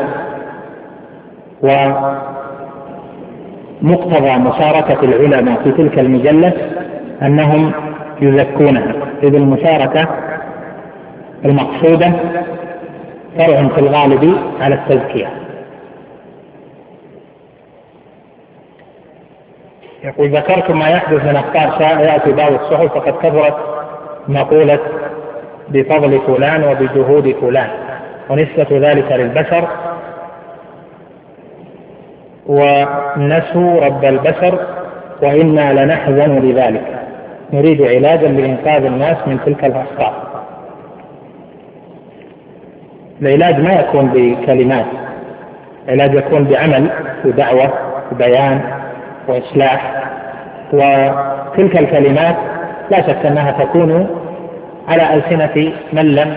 ومقتضى مشاركة العلماء في تلك المجلة أنهم يزكونها، إذ المشاركة المقصودة فرع في الغالب على التزكية. يقول: ذكرتم ما يحدث من أخبار شائعة في بعض الصحف، فقد كثرت مقولة بفضل فلان وبجهود فلان، ونسبة ذلك للبشر، ونسوا رب البشر، وإنا لنحزن لذلك، نريد علاجا لإنقاذ الناس من تلك الأخطاء. العلاج ما يكون بكلمات، العلاج يكون بعمل ودعوة وبيان وإصلاح. وتلك الكلمات لا شك أنها تكون على ألسنة من لم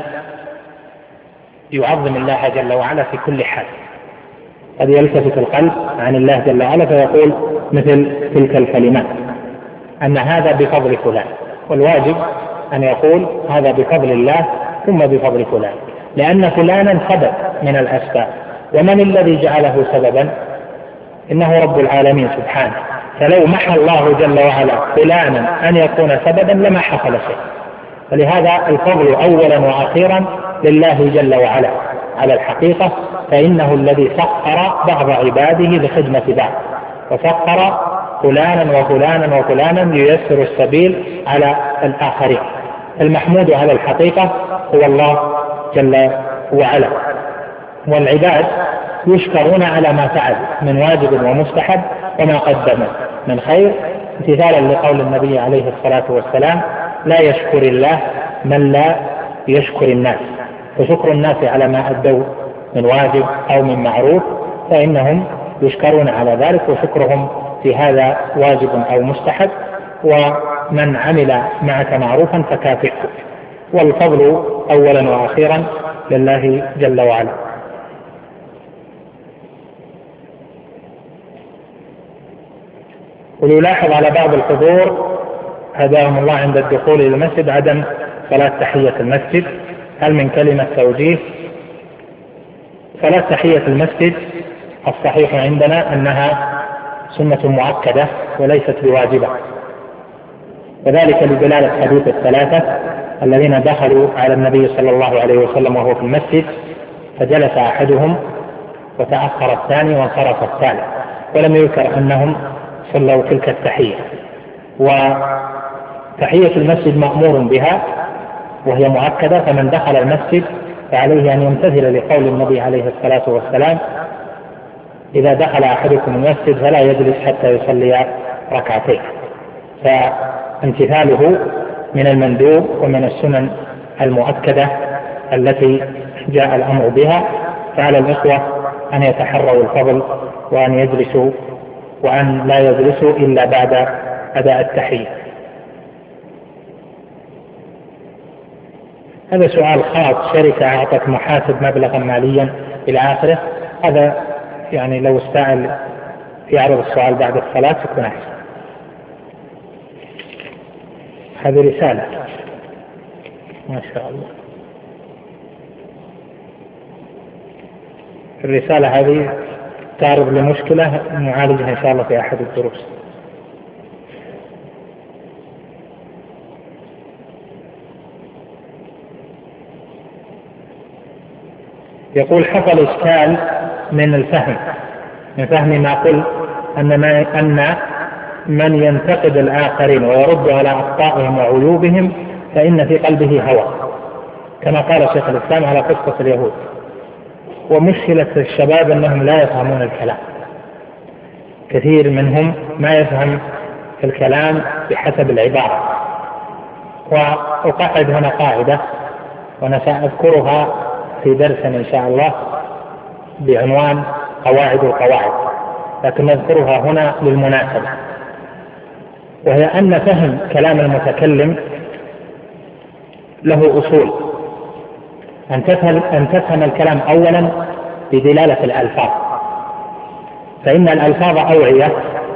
يعظم الله جل وعلا في كل حال. قد يلتفت القلب عن الله جل وعلا فيقول مثل تلك الكلمات أن هذا بفضل فلان، والواجب أن يقول هذا بفضل الله ثم بفضل فلان، لأن فلانا سبب من الأسباب، ومن الذي جعله سببا؟ إنه رب العالمين سبحانه. فلو محى الله جل وعلا فلانا أن يكون سببا لما حصل شيء. فلهذا الفضل أولا وأخيرا لله جل وعلا على الحقيقة، فإنه الذي سخر بعض عباده لخدمة بعض، وسخر فلانا وفلانا وفلانا لييسر السبيل على الآخرين. المحمود على الحقيقة هو الله جل وعلا، والعباد يشكرون على ما فعل من واجب ومستحب وما قدموا من خير، امتثالا لقول النبي عليه الصلاة والسلام: لا يشكر الله من لا يشكر الناس. فشكر الناس على ما أدوا من واجب أو من معروف فإنهم يشكرون على ذلك، وشكرهم في هذا واجب أو مستحب. ومن عمل معك معروفا فكافئه، والفضل أولا وأخيرا لله جل وعلا. ويلاحظ على بعض الحضور هداهم الله عند الدخول إلى المسجد عدم صلاة تحية المسجد، هل من كلمة توجيه؟ صلاة تحية المسجد الصحيح عندنا أنها سنة مؤكدة وليست بواجبة، وذلك لدلالة حديث الثلاثة الذين دخلوا على النبي صلى الله عليه وسلم وهو في المسجد، فجلس أحدهم وتأخر الثاني وانصرف الثالث، ولم يذكر أنهم صلوا تلك التحية. تحية المسجد مأمور بها وهي مؤكدة، فمن دخل المسجد فعليه أن يمتثل لقول النبي عليه الصلاة والسلام: إذا دخل أحدكم المسجد فلا يجلس حتى يصلي ركعتين. فامتثاله من المندوب ومن السنن المؤكدة التي جاء الأمر بها، فعلى الإخوة أن يتحروا الفضل وأن يجلسوا وأن لا يجلسوا إلا بعد أداء التحية. هذا سؤال خاص: شركة أعطت محاسب مبلغا ماليا إلى آخره. هذا يعني لو السائل يعرض السؤال بعد الصلاة يكون أحسن. هذه رسالة ما شاء الله. الرسالة هذه تعرض لمشكلة نعالجها إن شاء الله في أحد الدروس. يقول: حصل إشكال من فهم ما قل أن من ينتقد الآخرين ويرد على أخطائهم وعيوبهم فإن في قلبه هوى، كما قال شيخ الإسلام على قصة اليهود. ومشكلة الشباب أنهم لا يفهمون الكلام، كثير منهم ما يفهم الكلام بحسب العبارة. وأقعد هنا قاعدة وأنا سأذكرها في درس إن شاء الله بعنوان قواعد القواعد، لكن نذكرها هنا للمناسبة، وهي أن فهم كلام المتكلم له أصول. أن تفهم الكلام أولا بدلالة الألفاظ، فإن الألفاظ أوعية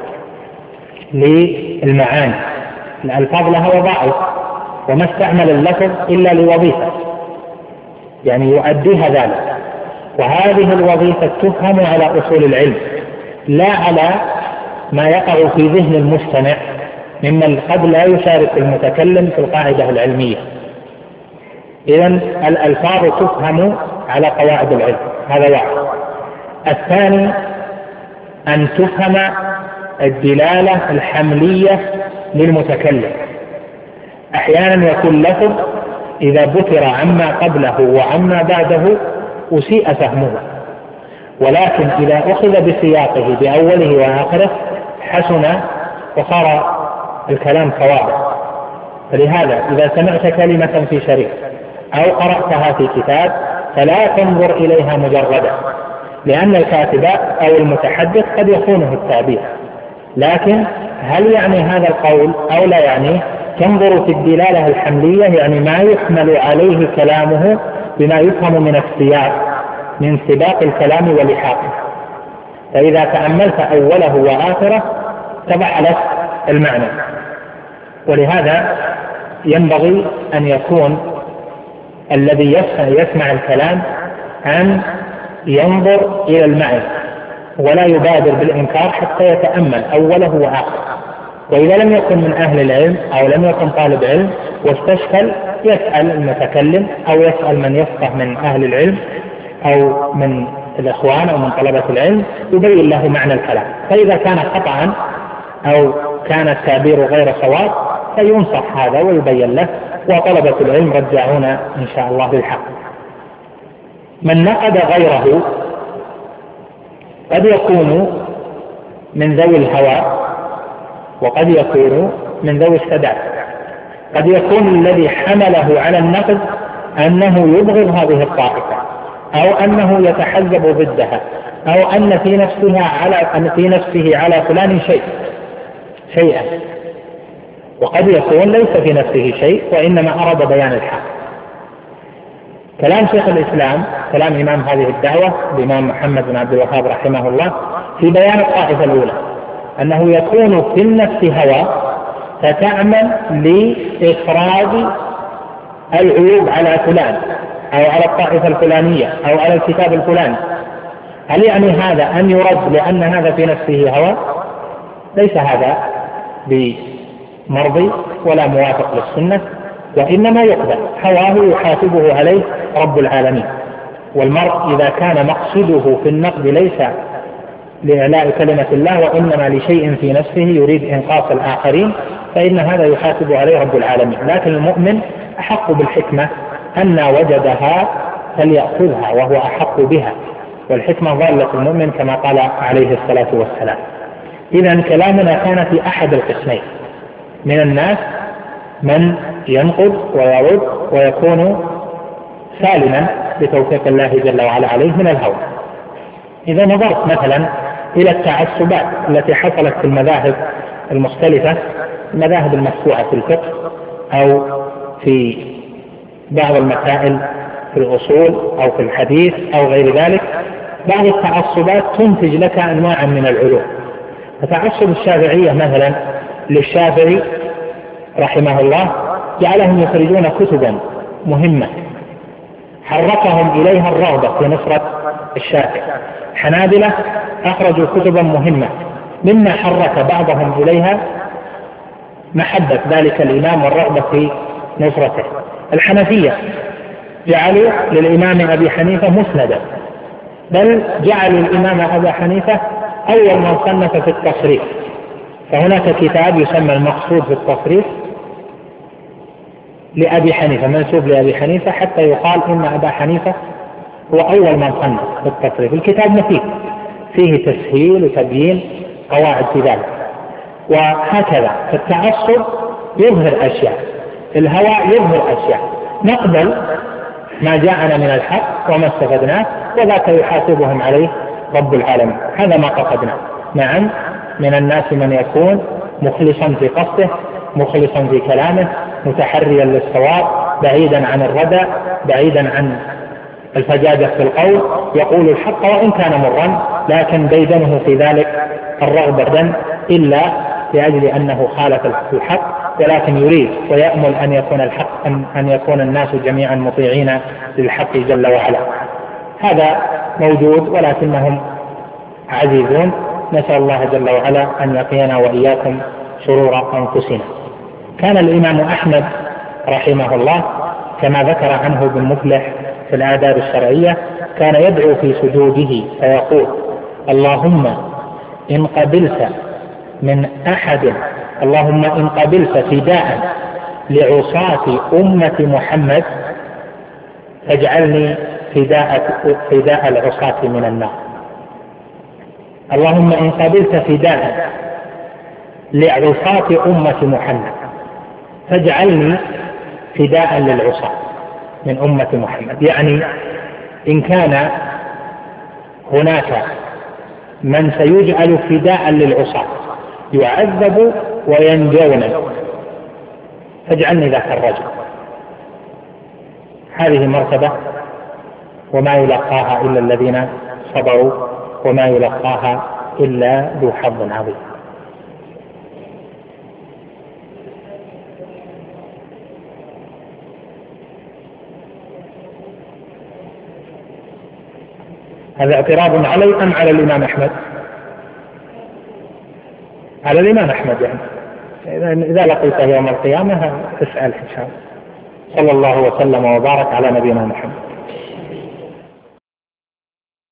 للمعاني. الألفاظ لها وظائف، وما استعمل اللفظ إلا لوظيفة يعني يؤديها ذلك، وهذه الوظيفة تفهم على أصول العلم لا على ما يقع في ذهن المستمع ممن قد لا يشارك المتكلم في القاعدة العلمية. إذن الألفاظ تفهم على قواعد العلم، هذا واحد. الثاني أن تفهم الدلالة الحملية للمتكلم. أحيانا يكون لفظ إذا بتر عما قبله وعما بعده أسيء فهمه، ولكن إذا أخذ بسياقه بأوله وآخره حسن وصار الكلام صوابا. فلهذا إذا سمعت كلمة في شريط أو قرأتها في كتاب فلا تنظر إليها مجردا، لأن الكاتب أو المتحدث قد يخونه التعبير، لكن هل يعني هذا القول أو لا يعني؟ تنظر في الدلالة الحملية، يعني ما يحمل عليه كلامه بما يفهم من السياق من سباق الكلام ولحاقه. فإذا تأملت أوله وآخره تبعلت المعنى. ولهذا ينبغي أن يكون الذي يسمع الكلام أن ينظر إلى المعنى ولا يبادر بالإنكار حتى يتأمل أوله وآخره. وإذا لم يكن من أهل العلم أو لم يكن طالب علم واستشكل يسأل المتكلم أو يسأل من يفقه من أهل العلم أو من الإخوان أو من طلبة العلم يبين له معنى الكلام. فإذا كان خطأ أو كان التعبير غير صواب فينصح هذا ويبين له، وطلبة العلم رجعون إن شاء الله بالحق. من نقد غيره قد يكون من ذوي الهوى وقد يكون من ذوي السداد. قد يكون الذي حمله على النقد أنه يبغض هذه الطائفة أو أنه يتحزب ضدها أو أن في نفسه على فلان شيئا، وقد يكون ليس في نفسه شيء وإنما أراد بيان الحق. كلام شيخ الإسلام، كلام إمام هذه الدعوة الإمام محمد بن عبد الوهاب رحمه الله في بيان الطائفة الأولى أنه يكون في النفس هوى فتعمل لإخراج العيوب على فلان أو على الطائفة الفلانية أو على الكتاب الفلاني. هل يعني هذا أن يرد لأن هذا في نفسه هوى؟ ليس هذا بمرضي ولا موافق للسنة، وإنما يقبل هواه يحاسبه عليه رب العالمين. والمرء إذا كان مقصده في النقد ليس لإعلاء كلمة الله، وإنما لشيء في نفسه يريد إنقاص الآخرين، فإن هذا يحاسب عليه رب العالمين. لكن المؤمن أحق بالحكمة، أن وجدها فليأخذها وهو أحق بها، والحكمة ضالة المؤمن كما قال عليه الصلاة والسلام. إذن كلامنا كان في أحد القسمين، من الناس من ينقض ويرد ويكون سالما بتوفيق الله جل وعلا عليه من الهوى. إذا نظرت مثلا إلى التعصبات التي حصلت في المذاهب المختلفة، المذاهب المشروعة في الفقه أو في بعض المسائل في الأصول أو في الحديث أو غير ذلك، بعض التعصبات تنتج لك أنواعا من العلوم. فتعصب الشافعية مثلا للشافعي رحمه الله جعلهم يخرجون كتبا مهمة حركهم إليها الرغبة في نصرة الشافعي. حنابلة أخرجوا كتبا مهمة مما حرك بعضهم إليها محبة ذلك الإمام والرغبة في نصرته. الحنفية جعلوا للإمام أبي حنيفة مسندا، بل جعلوا الإمام أبي حنيفة أول من صنف في التصريف، فهناك كتاب يسمى المقصود في التصريف لأبي حنيفة، منسوب لأبي حنيفة، حتى يقال إن أبا حنيفة هو أول من صنف في التصريف. الكتاب مفيد، فيه تسهيل وتبيين قواعد في ذلك. وهكذا التعصب يظهر أشياء، الهوى يظهر أشياء، نقبل ما جاءنا من الحق وما استفدناه، وذاك يحاسبهم عليه رب العالمين. هذا ما قصدنا. نعم، من الناس من يكون مخلصا في قصده، مخلصا في كلامه، متحريا للصواب، بعيدا عن الردى، بعيدا عن الفجاجة في القول، يقول الحق وإن كان مرا، لكن ديدنه في ذلك الرغبة إلا لأجل أنه خالف الحق، ولكن يريد ويأمل أن يكون الحق، أن يكون الناس جميعا مطيعين للحق جل وعلا. هذا موجود ولكنهم عزيزون. نسأل الله جل وعلا أن يقينا وإياكم شرور أنفسنا. كان الإمام أحمد رحمه الله كما ذكر عنه ابن مفلح في الآداب الشرعية، كان يدعو في سجوده فيقول: اللهم إن قبلت من أحد، اللهم إن قبلت فداء لعصاة أمة محمد فاجعلني فداء العصاة من النار. اللهم إن قبلت فداء لعصاة أمة محمد فاجعلني فداء للعصاة من أمة محمد. يعني إن كان هناك من سيجعل فداء للعصاة يعذب وينجون، فاجعلني ذاك الرجل. هذه مرتبة وما يلقاها إلا الذين صبروا، وما يلقاها إلا ذو حظ عظيم. هذا اعتراض علي أم على الإمام أحمد؟ على الإمام أحمد. يعني إذا لقيته يوم القيامة اسأل حساب. صلى الله وسلم وبارك على نبينا محمد.